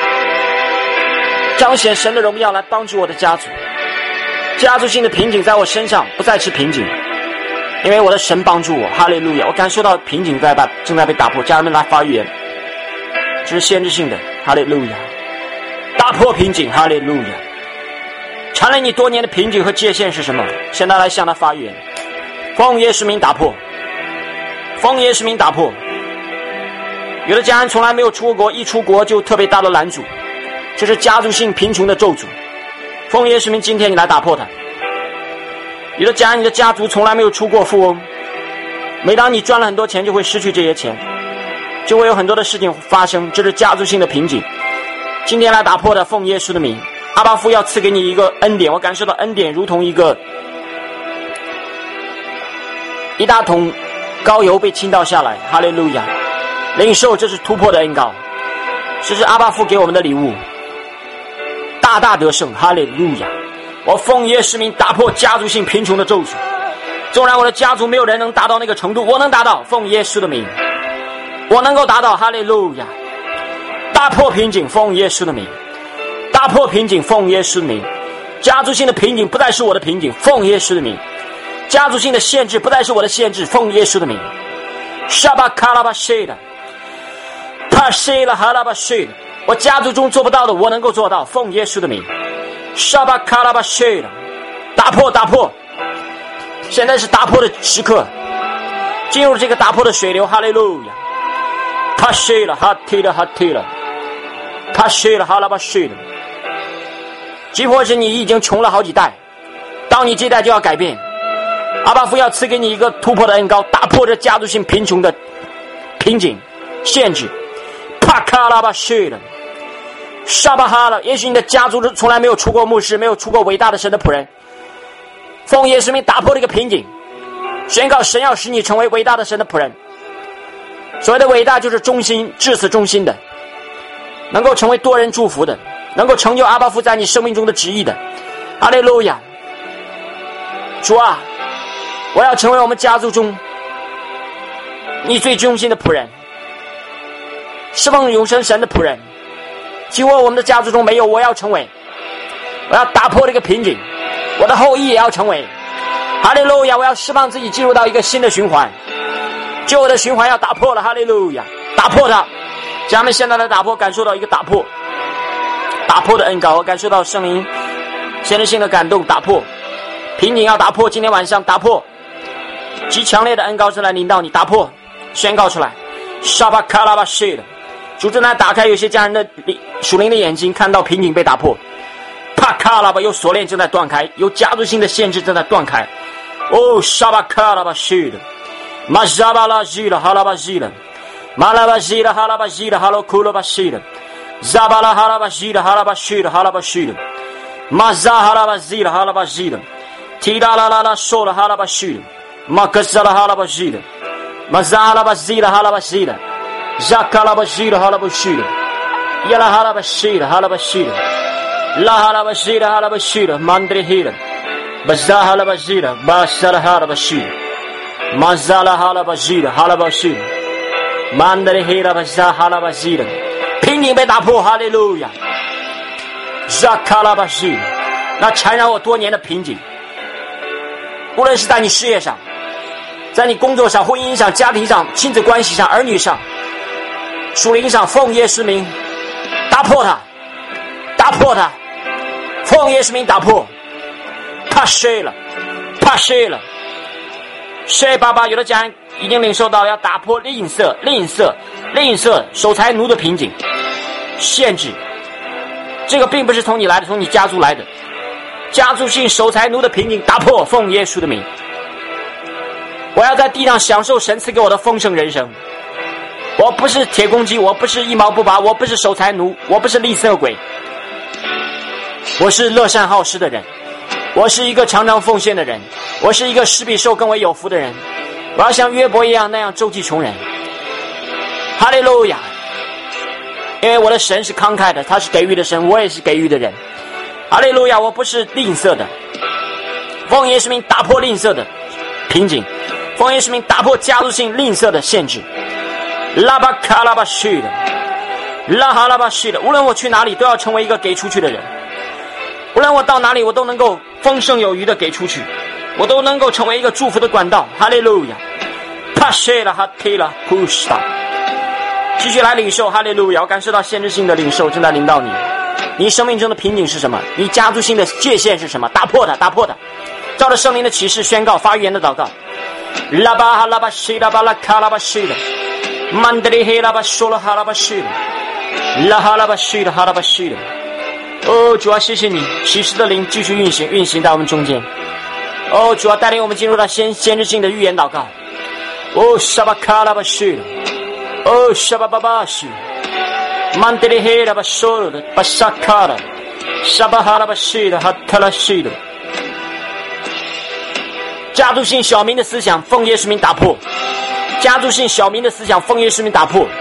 彰显神的荣耀来帮助我的家族。家族性的瓶颈在我身上不再是瓶颈，因为我的神帮助我。哈利路亚！我感受到瓶颈正在被打破。家人们来发言，这是先知性的。哈利路亚！打破瓶颈。哈利路亚！缠累你多年的瓶颈和界限是什么？现在来向他发言。奉耶稣名打破，奉耶稣名打破。有的家人从来没有出过国，一出国就特别大的拦阻，这是家族性贫穷的咒诅。奉耶稣名，今天你来打破它。有的家人，你的家族从来没有出过富翁，每当你赚了很多钱就会失去这些钱，就会有很多的事情发生，这是家族性的瓶颈。今天来打破的，奉耶稣的名。阿爸父要赐给你一个恩典，我感受到恩典如同一大桶高油被倾倒下来。哈利路亚！领受，这是突破的恩膏，这是阿爸父给我们的礼物，大大得胜。哈利路亚！我奉耶稣名打破家族性贫穷的咒诅，纵然我的家族没有人能达到那个程度，我能达到。奉耶稣的名，我能够达到。哈利路亚！打破瓶颈，奉耶稣的名，打破瓶颈，奉耶稣的名。家族性的瓶颈不再是我的瓶颈，奉耶稣的名。家族性的限制不再是我的限制，奉耶稣的名。沙巴卡拉巴谢的，帕谢拉哈拉巴谢的，我家族中做不到的，我能够做到，奉耶稣的名。沙巴卡拉巴谢的，打破，打破！现在是打破的时刻，进入这个打破的水流。哈利路亚！帕谢了，哈提了，哈提了，帕谢了，哈拉巴谢了。即或是你已经穷了好几代，当你这代就要改变。阿爸父要赐给你一个突破的恩膏，打破这家族性贫穷的瓶颈限制。帕卡拉巴谢了，沙巴哈了。也许你的家族从来没有出过牧师，没有出过伟大的神的仆人。奉耶稣名打破这个瓶颈，宣告神要使你成为伟大的神的仆人。所谓的伟大就是忠心，至死忠心的，能够成为多人祝福的，能够成就阿爸父在你生命中的旨意的。哈利路亚！主啊，我要成为我们家族中你最忠心的仆人，侍奉永生神的仆人。即或我们的家族中没有，我要成为，我要打破这个瓶颈，我的后裔也要成为。哈利路亚！我要释放自己进入到一个新的循环，旧的循环要打破了。哈利路亚！打破它。家人们现在的打破，感受到一个打破的恩膏，我感受到圣灵先知性的感动，打破瓶颈要打破，今天晚上打破，极强烈的恩膏正来临到你，打破，宣告出来。沙巴卡拉巴西的，主正在打开有些家人的属灵的眼睛，看到瓶颈被打破。帕卡拉巴有锁链正在断开，有家族性的限制正在断开。哦，沙巴卡拉巴西的，马扎巴拉西的哈拉巴西的，马拉巴西的哈拉巴西的哈罗库拉巴西的，扎巴拉哈拉巴西的哈拉巴西的哈拉巴西的，马扎哈拉巴西的哈拉巴西的。提拉拉拉拉说了哈拉巴西的，马克萨拉哈拉巴西的，马扎哈拉巴西的哈拉巴西的，扎卡拉巴西的哈拉巴西的，亚拉哈拉巴西的哈拉巴西的，拉哈拉巴西的哈拉巴西的，曼德里希的，巴扎哈拉巴西的，巴萨拉哈拉巴西的，马扎拉哈拉巴西的哈拉巴西的，曼德里希的巴扎哈拉巴西的，瓶颈被打破，哈利路亚！扎卡拉巴西，那缠绕我多年的瓶颈。无论是在你事业上，在你工作上、婚姻上、家庭上、亲子关系上、儿女上、属灵上，奉耶稣名打破它，打破它，奉耶稣名打破，怕谁了，怕谁了？谁爸爸有的家人已经领受到要打破吝啬守财奴的瓶颈限制，这个并不是从你来的，从你家族来的。家族性守财奴的瓶颈打破，奉耶稣的名。我要在地上享受神赐给我的丰盛人生。我不是铁公鸡，我不是一毛不拔，我不是守财奴，我不是吝啬鬼，我是乐善好施的人，我是一个常常奉献的人，我是一个施比受更为有福的人。我要像约伯一样那样周济穷人。哈利路亚！因为我的神是慷慨的，他是给予的神，我也是给予的人。哈利路亚！我不是吝啬的，奉耶稣名打破吝啬的瓶颈，奉耶稣名打破家族性吝啬的限制。拉巴卡拉巴西的，拉哈拉巴西的，无论我去哪里，都要成为一个给出去的人。无论我到哪里，我都能够丰盛有余的给出去，我都能够成为一个祝福的管道。哈利路亚！帕谢拉哈提拉库斯塔，继续来领受。哈利路亚！我感受到限制性的领受正在领导你。你生命中的瓶颈是什么？你家族性的界限是什么？打破它，打破它！照着圣灵的启示宣告，发预言的祷告。拉巴哈拉巴西拉巴拉卡拉巴西的，曼德里黑拉巴说了哈拉巴西的，拉哈拉巴西的哈拉巴西的。哦，主啊，谢谢你，启示的灵继续运行在我们中间。哦，主啊，带领我们进入到先知性的预言祷告。哦，沙巴卡拉巴西的，哦，沙巴巴巴西。曼德里黑拉巴说的巴萨卡拉，沙巴哈拉巴西的哈特拉西的。家族性小民的思想，奉耶稣名打破；家族性小民的思想，奉耶稣名打破。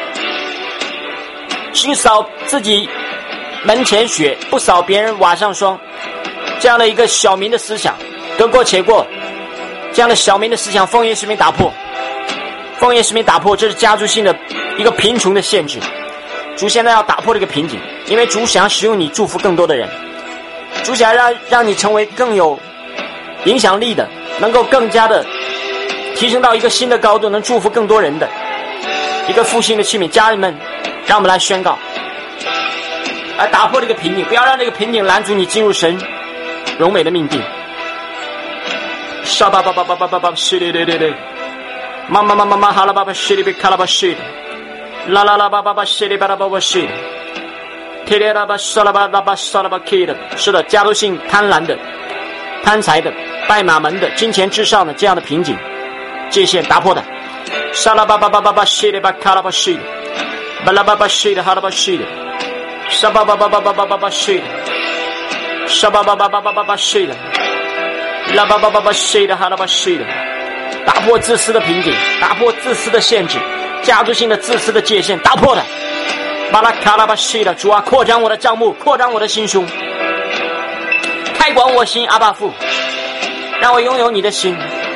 清扫自己门前雪，不扫别人瓦上霜，这样的一个小民的思想，得过且过，这样的小民的思想，奉耶稣名打破。奉耶稣名打破，这是家族性的一个贫穷的限制。主现在要打破这个瓶颈，因为主想要使用你祝福更多的人，主想让你成为更有影响力的，能够更加的提升到一个新的高度，能祝福更多人的一个复兴的器皿。家人们，让我们来宣告，来打破这个瓶颈，不要让这个瓶颈拦阻你进入神荣美的命定。沙巴巴巴巴巴巴巴西哩哩哩哩，妈妈妈妈妈哈拉巴巴西哩比卡拉巴西哩。啦啦啦吧吧吧，西里吧啦吧吧西，提里啦吧沙啦吧啦吧沙啦吧 K 的，是的，家族性贪婪的、贪财的、拜马门的、金钱至上的这样的瓶颈界限打破的。沙啦吧吧吧吧吧，西里吧卡啦吧西，巴啦吧吧西的哈啦吧西的，沙吧吧吧吧吧吧吧吧西的，沙吧吧吧吧吧吧吧西的，啦吧吧吧吧西的哈啦吧西的，打破自私的瓶颈，打破自私的限制。家族性的自私的界限打破的，巴拉卡拉巴西的，主啊，扩张我的帐幕，扩张我的心胸，开广我心，阿爸父，让我拥有你的心。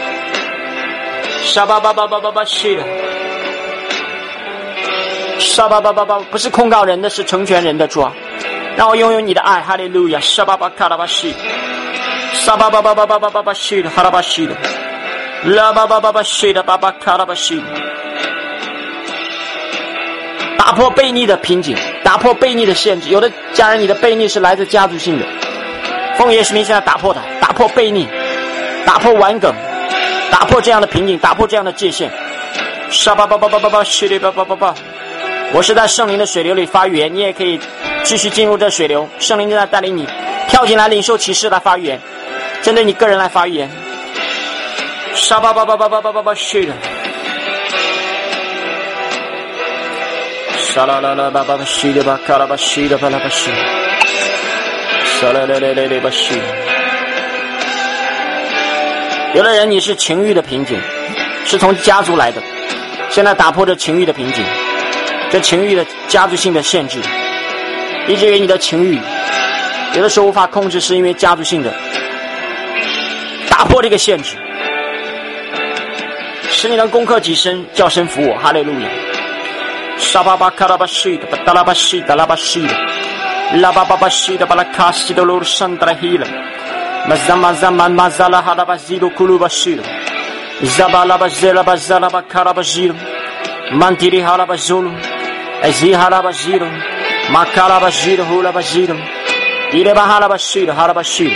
沙巴巴巴巴巴巴西的，沙巴巴巴巴，不是控告人的，是成全人的，主啊，让我拥有你的爱，哈利路亚。沙巴巴卡拉巴西，沙巴巴巴巴巴巴巴巴西的，哈拉巴西的，拉巴巴巴巴西的，巴巴卡拉巴西的。打破悖逆的瓶颈，打破悖逆的限制。有的家人，你的悖逆是来自家族性的，奉耶稣名现在打破它， 打破悖逆，打破顽梗，打破这样的瓶颈，打破这样的界限。沙巴巴巴巴巴巴，西里巴巴巴巴。我是在圣灵的水流里发语言，你也可以继续进入这水流，圣灵正在带领你跳进来领受启示来发语言，针对你个人来发语言。沙巴巴巴巴巴巴巴巴，西的。沙啦啦啦巴巴巴西的巴卡拉巴西的巴拉巴西。沙啦啦啦啦啦巴西。有的人你是情欲的瓶颈，是从家族来的，现在打破这情欲的瓶颈，这情欲的家族性的限制，以至于你的情欲有的时候无法控制，是因为家族性的。打破这个限制，使你能攻克己身，叫身服我。哈利路亚。沙巴巴卡拉巴西的巴达拉巴西的拉巴西的拉巴巴巴西的巴拉卡西的罗山达拉希了。Mazama mazala halabazido kulubashiro Zabalabazela bazala karabashiro Mantiri halabazulu Ezi halabashiro Makalabashiro hulabashiro Ireba halabashiro halabashiro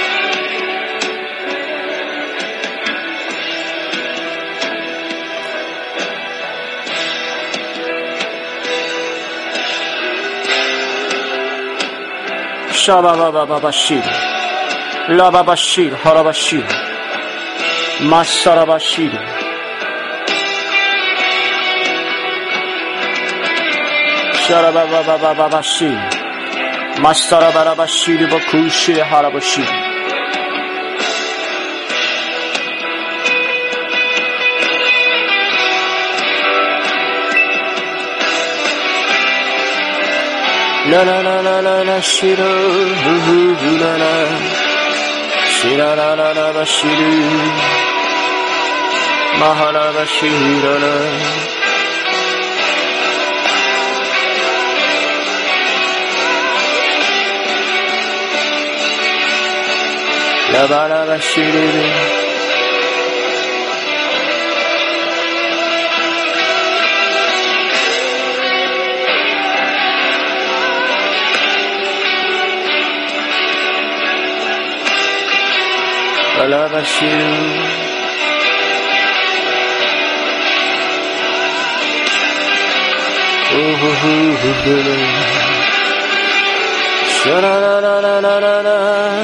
Shababababashiro Lababashir, Harabashir, Masarabashir, Sharababababashir, Masarabarabashir, Bakushir, Harabashir. La la la la la la shiro, la la. Shira la la la ba shiru Mahala ba shira la La ba la ba shiru Alabashiru Sha-la-la-la-la-la-la-la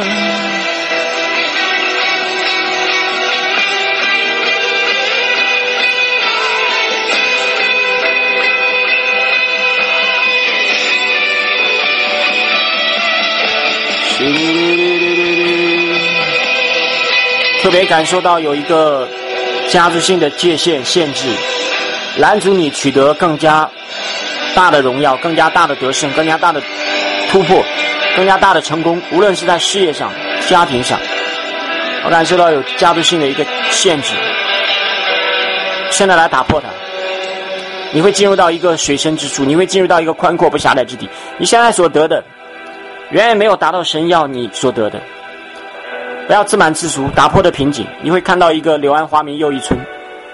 特别感受到有一个家族性的界限限制，拦阻你取得更加大的荣耀，更加大的得胜，更加大的突破，更加大的成功，无论是在事业上、家庭上，我感受到有家族性的一个限制，现在来打破它，你会进入到一个水深之处，你会进入到一个宽阔不狭窄之地，你现在所得的远远没有达到神要你所得的。不要自满自足，打破的瓶颈，你会看到一个柳暗花明又一村，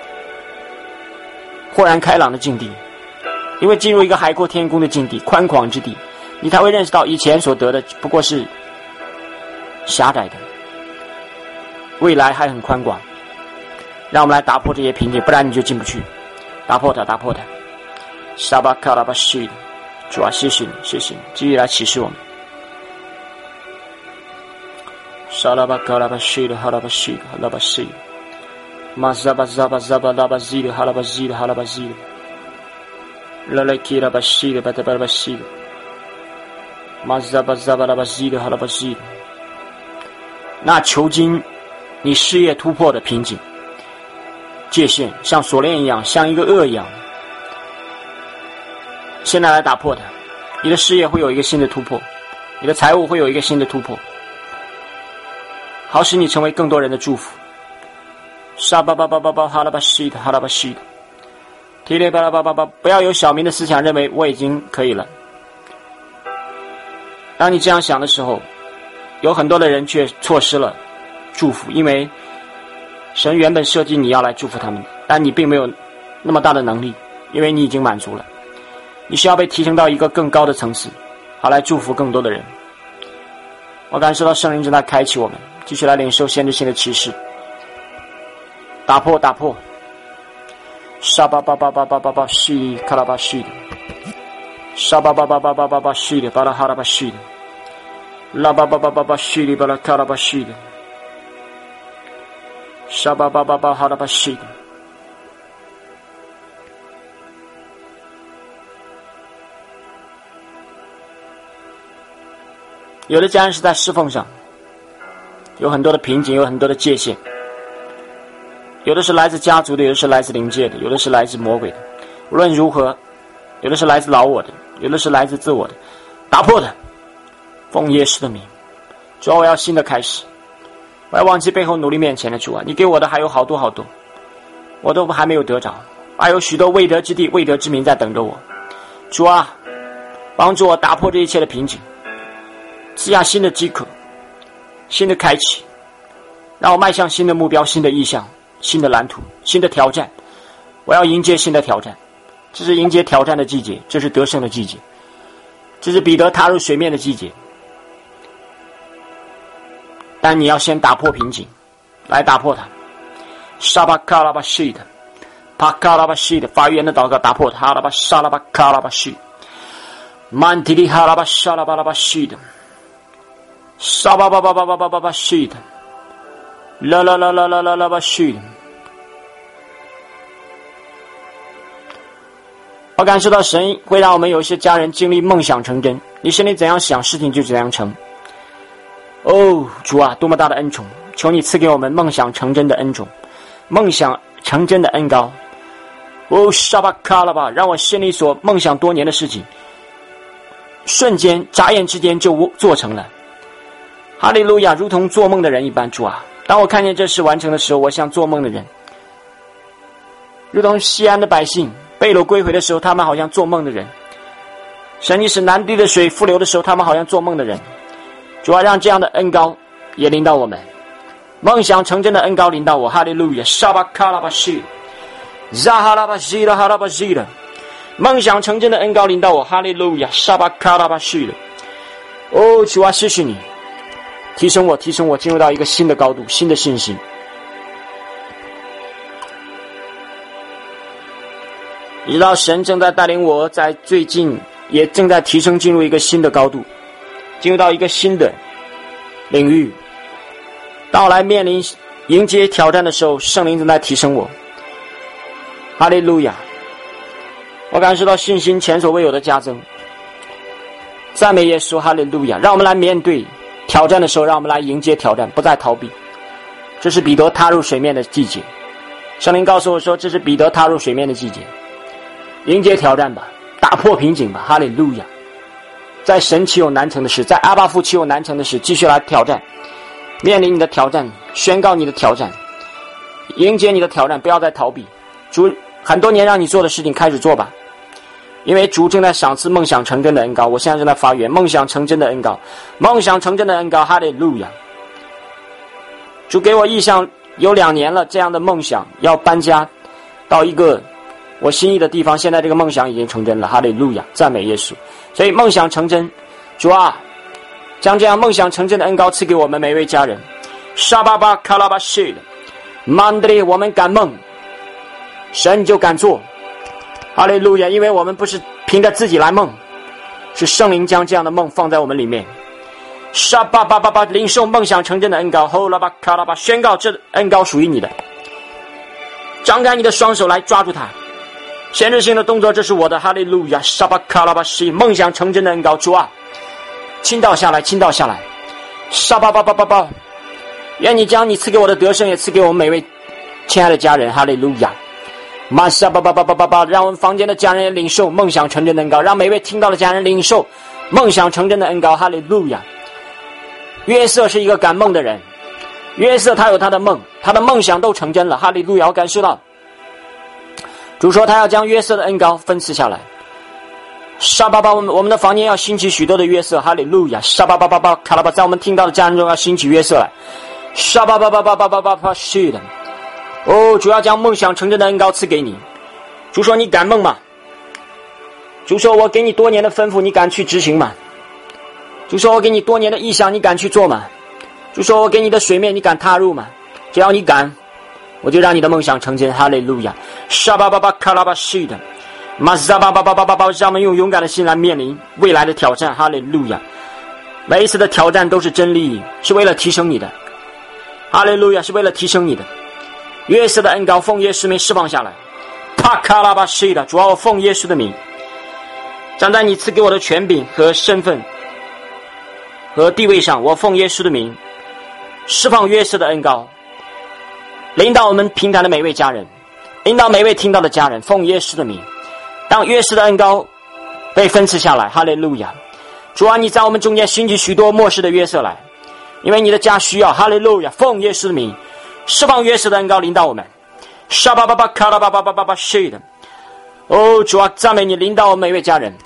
豁然开朗的境地，你会进入一个海阔天空的境地，宽广之地，你才会认识到以前所得的不过是狭窄的，未来还很宽广。让我们来打破这些瓶颈，不然你就进不去。打破它，打破它。沙巴卡拉巴西，主啊，谢谢你，谢谢你，继续来启示我们。Shalabakalabashi, halabashi, halabashi. Mazabazabazaba, labazili, halabazili, halabazili. Lalakira bashili, batabarabashili. Mazabazaba, labazili, halabazili. 那囚禁你事业突破的瓶颈界限，像锁链一样，像一个恶一样，现在来打破它。你的事业会有一个新的突破，你的财务会有一个新的突破，好使你成为更多人的祝福。沙巴巴巴巴巴哈拉巴西的哈拉巴西的，提列巴拉巴巴巴，不要有小民的思想，认为我已经可以了。当你这样想的时候，有很多的人却错失了祝福，因为神原本设计你要来祝福他们，但你并没有那么大的能力，因为你已经满足了。你需要被提升到一个更高的层次，好来祝福更多的人。我感受到圣灵正在开启我们， 继续来领受先知性的启示，打破，沙巴巴巴巴巴巴巴西卡拉巴西，沙巴巴巴巴巴巴巴西的巴拉哈拉巴西的，拉巴巴巴巴巴西的巴拉卡拉巴西的，沙巴巴巴巴哈拉巴西的。有的家人是在侍奉上有很多的瓶颈，有很多的界限，有的是来自家族的，有的是来自灵界的，有的是来自魔鬼的。无论如何，有的是来自老我的，有的是来自自我的，打破的，奉耶稣的名。主啊，我要新的开始，我要忘记背后努力面前的。主啊，你给我的还有好多好多，我都还没有得着，还有许多未得之地、未得之民在等着我。主啊，帮助我打破这一切的瓶颈，赐下新的饥渴，新的开启，让我迈向新的目标、新的意向、新的蓝图、新的挑战。我要迎接新的挑战，这是迎接挑战的季节，这是得胜的季节，这是彼得踏入水面的季节。但你要先打破瓶颈，来打破它。沙巴卡拉巴西的，帕卡拉巴西的，发言的祷告打破它。哈拉巴沙拉巴卡拉巴西，曼提利哈拉巴沙拉巴拉巴西的。沙巴巴巴巴巴巴巴巴西的，啦啦啦啦啦啦啦巴西的。我感受到神会让我们有一些家人经历梦想成真，你心里怎样想，事情就怎样成。哦，主啊，多么大的恩宠！求你赐给我们梦想成真的恩宠，梦想成真的恩膏。哦，沙巴卡拉巴，让我心里所梦想多年的事情，瞬间眨眼之间就做成了。哈利路亚，如同做梦的人一般。主啊，当我看见这事完成的时候，我像做梦的人，如同西安的百姓被掳归回的时候，他们好像做梦的人。神你使南地的水复流的时候，他们好像做梦的人。主啊，让这样的恩膏也临到我们，梦想成真的恩膏临到我。哈利路亚，沙巴卡拉巴西，扎哈拉巴西的哈拉巴西的，梦想成真的恩膏临到我。哈利路亚，沙巴卡拉巴西的。哦，主啊，谢谢你提升我，进入到一个新的高度，新的信心。你知道神正在带领我，在最近也正在提升，进入一个新的高度，进入到一个新的领域。当我来面临迎接挑战的时候，圣灵正在提升我。哈利路亚！我感受到信心前所未有的加增。赞美耶稣，哈利路亚！让我们来面对挑战的时候，让我们来迎接挑战，不再逃避。这是彼得踏入水面的季节。圣灵告诉我说，这是彼得踏入水面的季节。迎接挑战吧，打破瓶颈吧，哈利路亚！在神岂有难成的事，在阿爸父岂有难成的事，继续来挑战，面临你的挑战，宣告你的挑战，迎接你的挑战，不要再逃避。主很多年让你做的事情开始做吧，因为主正在赏赐梦想成真的恩膏。我现在正在发源梦想成真的恩膏，梦想成真的恩膏，哈利路亚！主给我意向有2年了，这样的梦想要搬家到一个我心意的地方，现在这个梦想已经成真了，哈利路亚！赞美耶稣。所以梦想成真，主啊，将这样梦想成真的恩膏赐给我们每一位家人。沙巴巴卡拉巴西的曼德里，我们敢梦，神就敢做，哈利路亚！因为我们不是凭着自己来梦，是圣灵将这样的梦放在我们里面。沙巴巴巴巴，领受梦想成真的恩膏，吼拉巴卡拉巴，宣告这恩膏属于你的，张开你的双手来抓住它。先知性的动作，这是我的，哈利路亚！沙巴卡拉巴西，梦想成真的恩膏，主啊，倾倒下来，倾倒下来！沙巴巴巴巴巴，愿你将你赐给我的得胜也赐给我们每位亲爱的家人，哈利路亚！玛沙巴巴巴巴巴巴，让我们房间的家人也领受梦想成真的恩膏，让每位听到的家人领受梦想成真的恩膏，哈利路亚！约瑟是一个敢梦的人，约瑟他有他的梦，他的梦想都成真了，哈利路亚！我感受到主说他要将约瑟的恩膏分赐下来。沙巴巴，我们的房间要兴起许多的约瑟，哈利路亚！沙巴巴巴巴卡拉巴，在我们听到的家人中要兴起约瑟来。沙巴巴巴巴巴巴巴巴，是的。哦，主要将梦想成真的恩膏赐给你。主说你敢梦吗？主说我给你多年的吩咐，你敢去执行吗？主说我给你多年的意向，你敢去做吗？ 主说，我给你的水面，你敢踏入吗？只要你敢，我就让你的梦想成真。哈利路亚！沙巴巴巴卡拉巴西的，马萨巴巴巴巴巴巴，让我们用勇敢的心来面临未来的挑战。哈利路亚！每一次的挑战都是真理，是为了提升你的。哈利路亚！是为了提升你的。约瑟的恩膏奉耶稣名释放下来。帕卡拉巴西的，主要我奉耶稣的名，站在你赐给我的权柄和身份和地位上，我奉耶稣的名释放约瑟的恩膏，领导我们平台的每位家人，领导每位听到的家人，奉耶稣的名，当约瑟的恩膏被分赐下来。哈利路亚！主啊，你在我们中间兴起许多末世的约瑟来，因为你的家需要。哈利路亚！奉耶稣的名释放约瑟的恩膏，领导我们。沙巴巴巴卡拉巴巴巴巴巴是的，哦，主啊，赞美你，领导我们每位家人。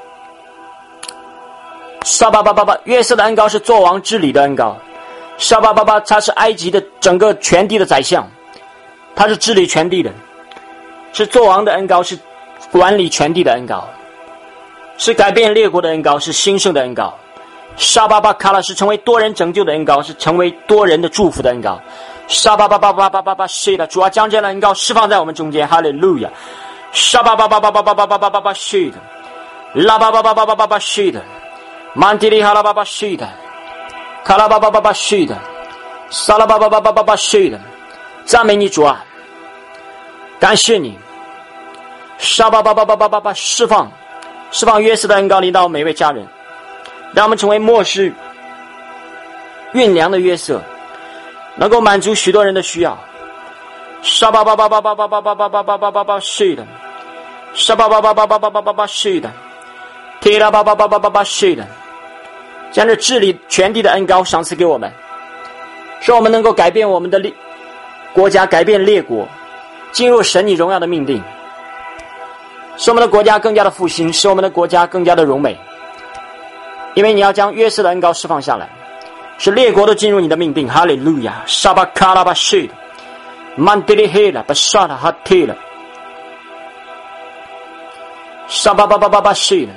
沙巴巴巴巴，约瑟的恩膏是作王治理的恩膏。沙巴巴巴，他是埃及的整个全地的宰相，他是治理全地的，是作王的恩膏，是管理全地的恩膏，是改变列国的恩膏，是兴盛的恩膏。沙巴巴卡拉是成为多人拯救的恩膏，是成为多人的祝福的恩膏。沙巴巴巴巴巴巴巴是的，主啊，将这样的恩膏释放在我们中间。哈利路亚！沙巴巴巴巴巴巴巴巴巴巴巴是的，拉巴巴巴巴巴巴巴是的，曼迪利哈拉巴巴是的，卡拉巴巴巴巴是的，萨拉巴巴巴巴巴巴是的，赞美你主啊，感谢你。沙巴巴巴巴巴巴巴释放约瑟的恩膏临到每位家人，让我们成为末世运粮的约瑟，能够满足许多人的需要。沙巴巴巴巴巴巴巴巴巴巴巴巴巴巴是的，沙巴巴巴巴巴巴巴巴巴是的，提拉巴巴巴巴巴巴是的，将这治理全地的恩膏赏赐给我们，使我们能够改变我们的国家，改变列国，进入神你荣耀的命定，使我们的国家更加的复兴，使我们的国家更加的荣美。因为你要将约瑟的恩膏释放下来，使列国都进入你的命定。哈利路亚！沙巴卡拉巴是的，曼迪利黑了，巴沙拉哈提了，沙巴巴巴巴巴是的。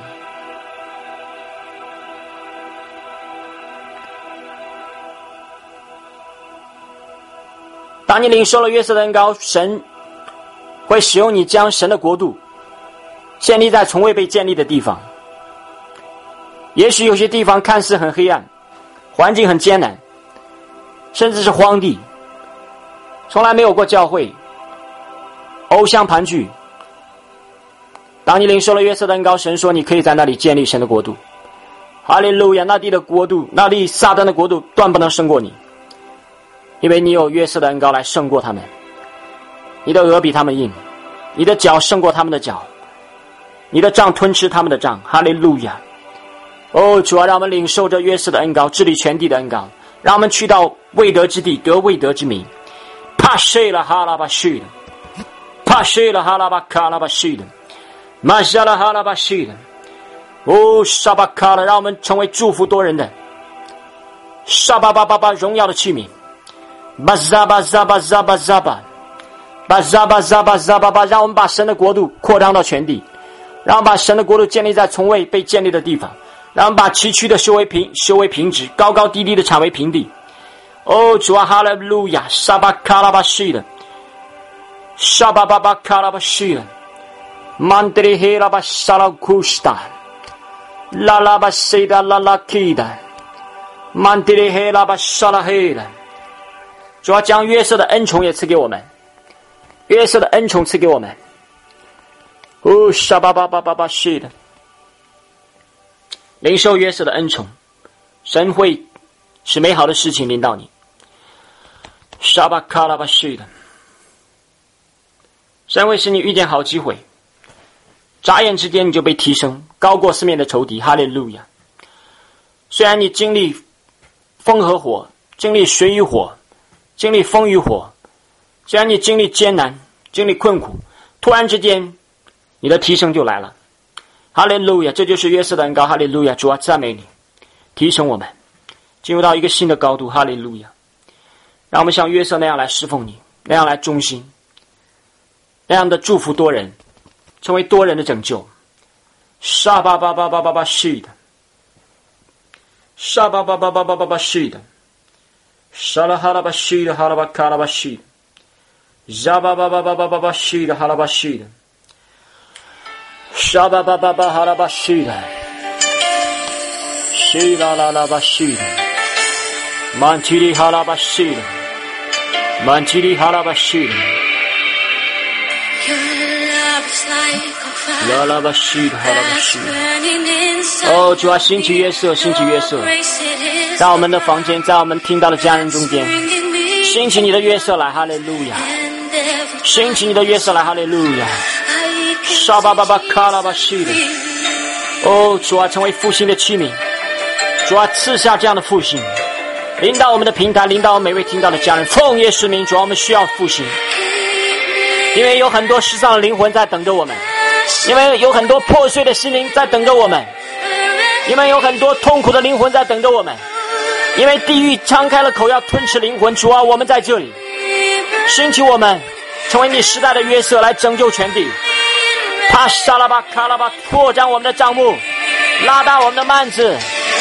当你领受了约瑟的恩膏，神会使用你将神的国度建立在从未被建立的地方。也许有些地方看似很黑暗，环境很艰难，甚至是荒地，从来没有过教会，偶像盘踞。当你领受了约瑟的恩膏，神说你可以在那里建立神的国度。哈利路亚！那地的国度，那地撒旦的国度断不能胜过你，因为你有约瑟的恩膏来胜过他们。你的额比他们硬，你的脚胜过他们的脚，你的杖吞吃他们的杖。哈利路亚！哦，主啊，让我们领受着约瑟的恩膏，治理全地的恩膏，让我们去到未得之地，得未得之名。帕谢了哈拉巴西的，帕谢了哈拉巴卡拉巴西的，马夏拉哈拉巴西的。哦，沙巴卡拉，让我们成为祝福多人的沙巴巴巴巴荣耀的器皿。巴扎巴扎巴扎巴扎巴，巴扎巴扎巴扎巴巴，让我们把神的国度扩张到全地，让我们把神的国度建立在从未被建立的地方。让我们把崎岖的修为平直，高高低低的产为平地。哦，主啊，哈利路亚！沙巴卡拉巴西的，沙巴巴巴卡拉巴西的，曼德里黑拉巴沙拉库斯达，拉拉巴西达拉拉基达，曼德里黑拉巴沙拉黑的。主啊，将约瑟的恩宠也赐给我们，约瑟的恩宠赐给我们。哦，沙巴巴巴巴巴西的。领受约瑟的恩宠，神会使美好的事情临到你。沙巴卡拉巴是的，神会使你遇见好机会，眨眼之间你就被提升，高过四面的仇敌。哈利路亚！虽然你经历风和火，经历水与火，经历风与火，虽然你经历艰难，经历困苦，突然之间你的提升就来了。哈利路亚！这就是约瑟的恩膏。哈利路亚！主啊，赞美你，提升我们，进入到一个新的高度。哈利路亚！让我们像约瑟那样来侍奉你，那样来忠心，那样的祝福多人，成为多人的拯救。沙巴巴巴巴巴巴是的，沙巴巴巴巴巴巴巴是的， 沙拉哈拉巴西的哈拉巴卡拉巴西，沙巴巴巴巴巴巴巴西的哈拉巴西的，沙巴巴巴巴哈拉巴西的，西拉拉拉巴西的，曼提里哈拉巴西的，曼提里哈拉巴西的。拉拉巴西的哈拉巴西的，哦，主啊，兴起约瑟，兴起约瑟，在我们的房间，在我们听到的家人中间，兴起你的约瑟来，哈利路亚！兴起你的约瑟来，哈利路亚！沙巴巴巴卡拉巴西的，哦，主啊，成为复兴的器皿，主啊，赐下这样的复兴，领导我们的平台，领导我们每位听到的家人，奉耶稣名，主啊，我们需要复兴。因为有很多失丧的灵魂在等着我们，因为有很多破碎的心灵在等着我们，因为有很多痛苦的灵魂在等着我们，因为地狱张开了口要吞噬灵魂。主啊，我们在这里，兴起我们，成为你时代的约瑟，来拯救全地。帕沙拉巴卡拉巴，扩展我们的帐幕，拉大我们的幔子，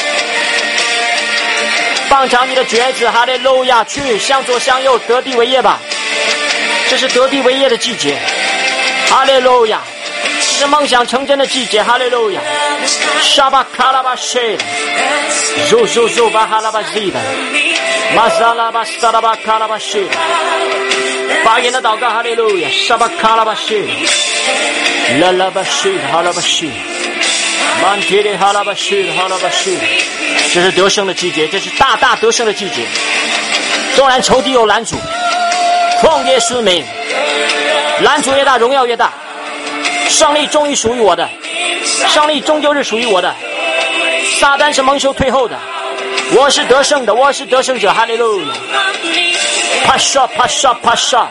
放长你的橛子，哈利路亚！去向左向右，得地为业吧。这是得地为业的季节，哈利路亚！这是梦想成真的季节，哈利路亚！沙巴卡拉巴谢，苏苏苏巴哈拉巴西的，马萨拉巴萨拉巴卡拉巴谢，发言的祷告，哈利路亚！沙巴卡拉巴谢，拉拉巴谢，哈拉巴谢，曼提里哈拉巴谢，哈拉巴谢。这是得胜的季节，这是大大得胜的季节。纵然仇敌有拦阻，奉耶稣名，拦阻越大，荣耀越大。胜利终于属于我的，胜利终究是属于我的。撒旦是蒙羞退后的，我是得胜的，我是得胜者。哈利路亚！帕沙帕沙帕沙，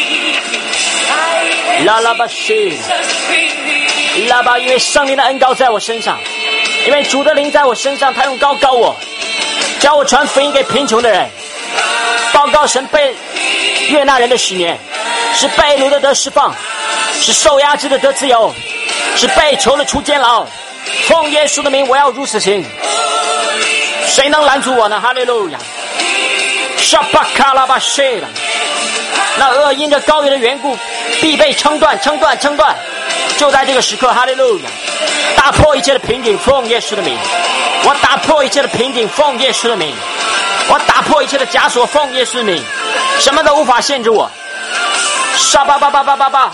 拉拉巴西，拉巴，因为圣灵的恩膏在我身上，因为主的灵在我身上，他用膏膏我，叫我传福音给贫穷的人，报告神被悦纳人的喜年，是被掳的得释放，是受压制的得自由，是被囚的出监牢。奉耶稣的名，我要如此行。谁能拦阻我呢？哈利路亚！沙巴卡拉巴谢了，那恶因着高原的缘故，必被撑断，撑断，撑断。就在这个时刻，哈利路亚！打破一切的瓶颈，奉耶稣的名。我打破一切的瓶颈，奉耶稣的名。我打破一切的枷锁，奉耶稣的名。什么都无法限制我。沙巴巴巴巴巴巴，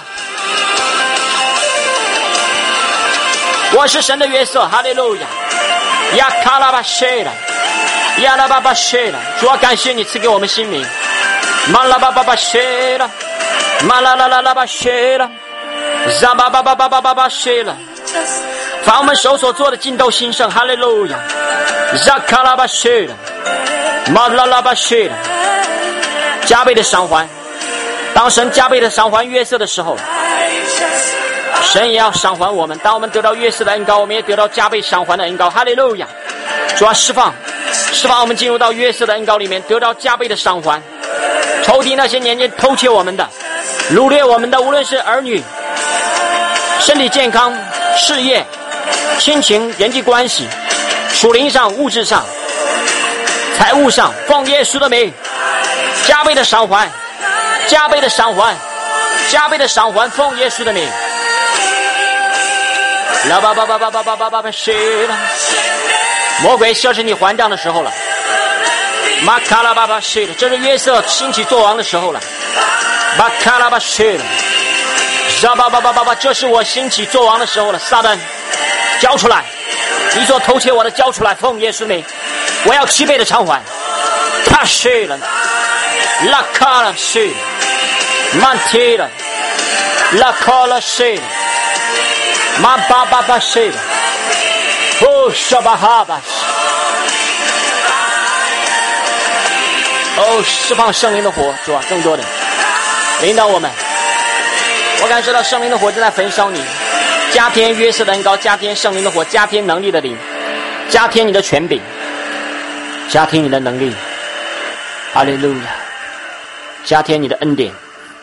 我是神的约瑟，哈利路亚！亚卡拉巴谢了，亚拉巴巴谢了，主啊，感谢你赐给我们新名。马拉巴巴巴谢了，马拉拉拉拉巴谢了，扎巴巴巴巴巴巴巴谢了。凡我们手所做的尽都兴盛，哈利路亚！扎卡拉巴谢了，马拉拉巴谢了，加倍的赏还。当神加倍的赏还约瑟的时候，神也要赏还我们。当我们得到约瑟的恩膏，我们也得到加倍赏还的恩膏。哈利路亚！主啊，释放我们进入到约瑟的恩膏里面，得到加倍的赏还。仇敌那些年间偷窃我们的、掳掠我们的，无论是儿女、身体健康、事业、亲情、人际关系、属灵上、物质上、财务上，奉耶稣的名，加倍的赏还，加倍的赏还，加倍的赏还，奉耶稣的名。啦吧吧吧吧吧吧吧吧吧，是了，魔鬼设置你还账的时候了。马卡拉巴巴是了，这是约瑟兴起作王的时候了。马卡拉巴是了，沙巴巴巴巴巴，这是我兴起作王的时候了。撒旦，交出来！你所偷窃我的，交出来！奉耶稣名，我要7倍的偿还。他是了，拉卡拉是，曼提了，拉卡拉是。马巴巴巴是的，哦，沙巴哈巴，哦，释放圣灵的火，主啊，更多的领导我们。我感受到圣灵的火正在焚烧你，加添约瑟的恩膏，加添圣灵的火，加添能力的灵，加添你的权柄，加添你的能力，哈利路亚！加添你的恩典，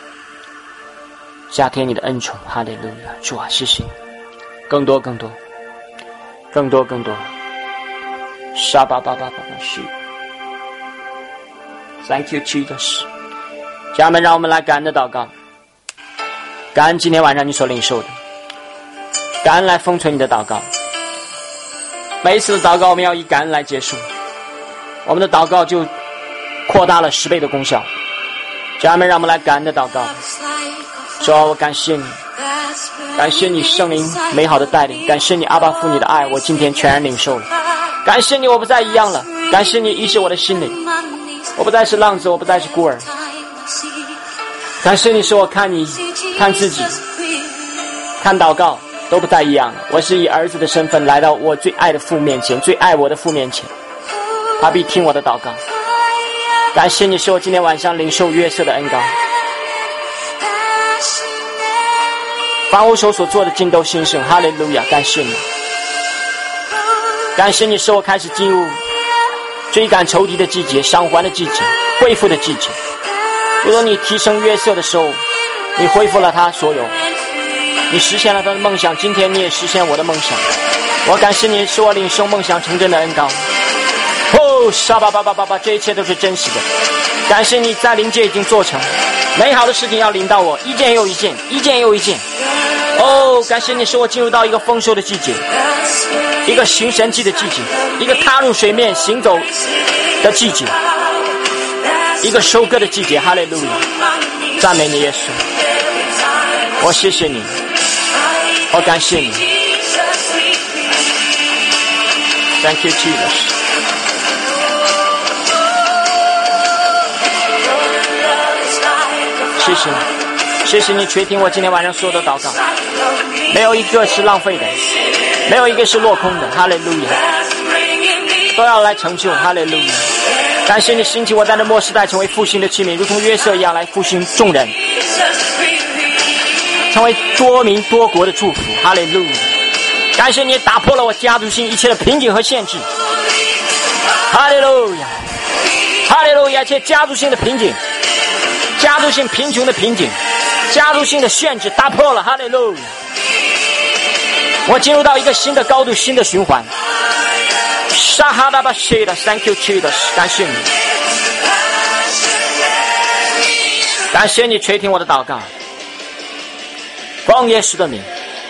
加添你的恩宠，哈利路亚！主啊，谢谢你。更多更多更多更多，沙巴巴巴巴巴是， Thank you Jesus。 家人们，让我们来感恩的祷告，感恩今天晚上你所领受的，感恩来封存你的祷告。每一次的祷告我们要以感恩来结束，我们的祷告就扩大了10倍的功效。家人们，让我们来感恩的祷告。主啊，我感谢你，感谢你圣灵美好的带领，感谢你阿爸父你的爱，我今天全然领受了。感谢你，我不再一样了，感谢你医治我的心灵，我不再是浪子，我不再是孤儿。感谢你使我看你看自己看祷告都不再一样了，我是以儿子的身份来到我最爱的父面前，最爱我的父面前，他必听我的祷告。感谢你使我今天晚上领受约瑟的恩膏，凡我手所做的尽都兴盛。哈利路亚！感谢你，感谢你使我开始进入追赶仇敌的季节，偿还的季节，恢复的季节。如果你提升约瑟的时候，你恢复了他所有，你实现了他的梦想，今天你也实现我的梦想。我感谢你使我领受梦想成真的恩膏。哦，沙巴巴巴巴巴，这一切都是真实的。感谢你在灵界已经做成美好的事情，要临到我，一件又一件，一件又一件。哦，感谢你使我进入到一个丰收的季节，一个行神迹的季节，一个踏入水面行走的季节，一个收割的季节。哈利路亚！赞美你耶稣，我谢谢你，我感谢你。Thank you Jesus。谢谢你，谢谢你垂听我今天晚上所有的祷告，没有一个是浪费的，没有一个是落空的。哈利路亚，都要来成就。哈利路亚，感谢你兴起我在这末世代成为复兴的器皿，如同约瑟一样来复兴众人，成为多民多国的祝福。哈利路亚，感谢你打破了我家族性一切的瓶颈和限制。哈利路亚，哈利路亚，一切家族性的瓶颈，家族性贫穷的瓶颈，家族性的限制打破了。哈利路亚，我进入到一个新的高度，新的循环。沙哈达巴谢的 Thank you Jesus， 感谢你，感谢你垂听我的祷告，奉耶稣的名，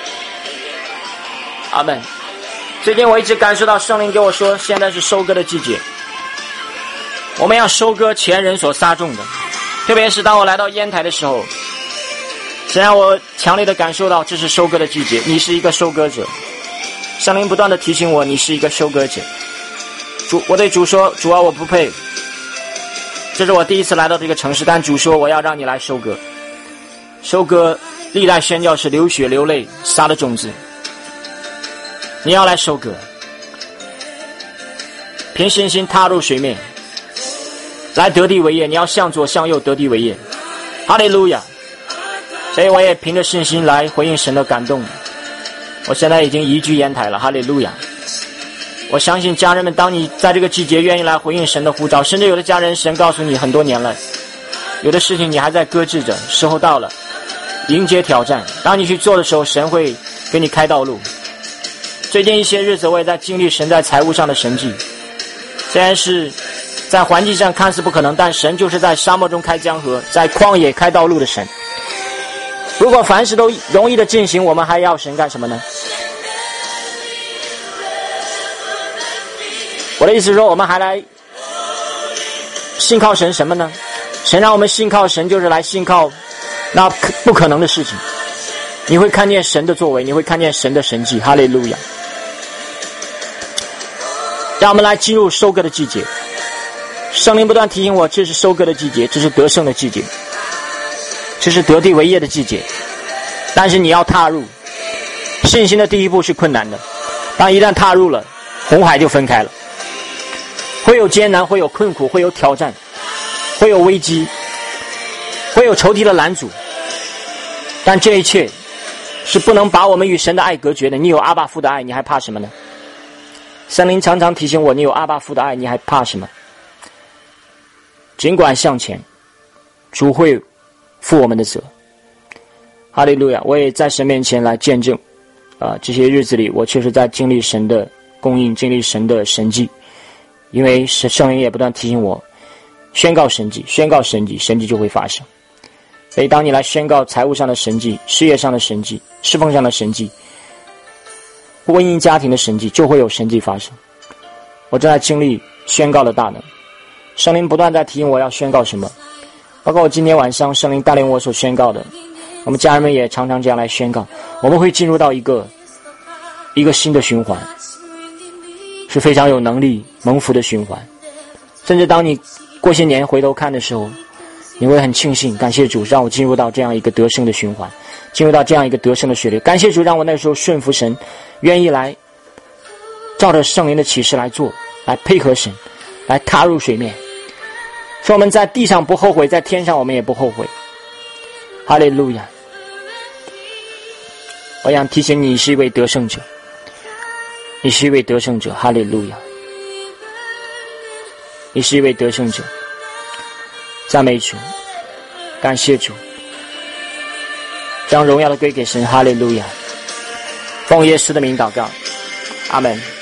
阿们。最近我一直感受到圣灵给我说，现在是收割的季节，我们要收割前人所撒种的。特别是当我来到烟台的时候，先让我强烈的感受到这是收割的季节，你是一个收割者。圣灵不断的提醒我，你是一个收割者。我对主说，主啊，我不配，这是我第一次来到这个城市，但主说我要让你来收割。收割历代宣教士流血流泪撒的种子，你要来收割，凭信心踏入水面，来得地为业，你要向左向右得地为业。哈利路亚！所以我也凭着信心来回应神的感动，我现在已经移居烟台了。哈利路亚！我相信家人们，当你在这个季节愿意来回应神的呼召，甚至有的家人神告诉你很多年了，有的事情你还在搁置着，时候到了迎接挑战，当你去做的时候，神会给你开道路。最近一些日子我也在经历神在财务上的神迹，虽然是在环境上看似不可能，但神就是在沙漠中开江河，在旷野开道路的神。如果凡事都容易的进行，我们还要神干什么呢？我的意思是说，我们还来信靠神什么呢？神让我们信靠神，就是来信靠那不可能的事情。你会看见神的作为，你会看见神的神迹。哈利路亚！让我们来进入收割的季节。圣灵不断提醒我，这是收割的季节，这是得胜的季节，这是得地为业的季节。但是你要踏入，信心的第一步是困难的，当一旦踏入了，红海就分开了，会有艰难，会有困苦，会有挑战，会有危机，会有仇敌的拦阻，但这一切是不能把我们与神的爱隔绝的。你有阿爸父的爱，你还怕什么呢？圣灵常常提醒我，你有阿爸父的爱，你还怕什么？尽管向前，主会负我们的责。哈利路亚！我也在神面前来见证这些日子里我确实在经历神的供应，经历神的神迹。因为圣灵也不断提醒我， 宣告神迹，宣告神迹，神迹就会发生。所以当你来宣告财务上的神迹，事业上的神迹，侍奉上的神迹，婚姻家庭的神迹，就会有神迹发生。我正在经历宣告的大能，圣灵不断在提醒我要宣告什么，包括我今天晚上圣灵带领我所宣告的，我们家人们也常常这样来宣告，我们会进入到一个新的循环，是非常有能力蒙福的循环。甚至当你过些年回头看的时候，你会很庆幸，感谢主让我进入到这样一个得胜的循环，进入到这样一个得胜的血流。感谢主让我那时候顺服神，愿意来照着圣灵的启示来做，来配合神，来踏入水面。说我们在地上不后悔，在天上我们也不后悔。哈利路亚！我想提醒你，你是一位得胜者，你是一位得胜者。哈利路亚！你是一位得胜者。赞美主，感谢主，将荣耀的归给神。哈利路亚！奉耶稣的名祷告，阿们。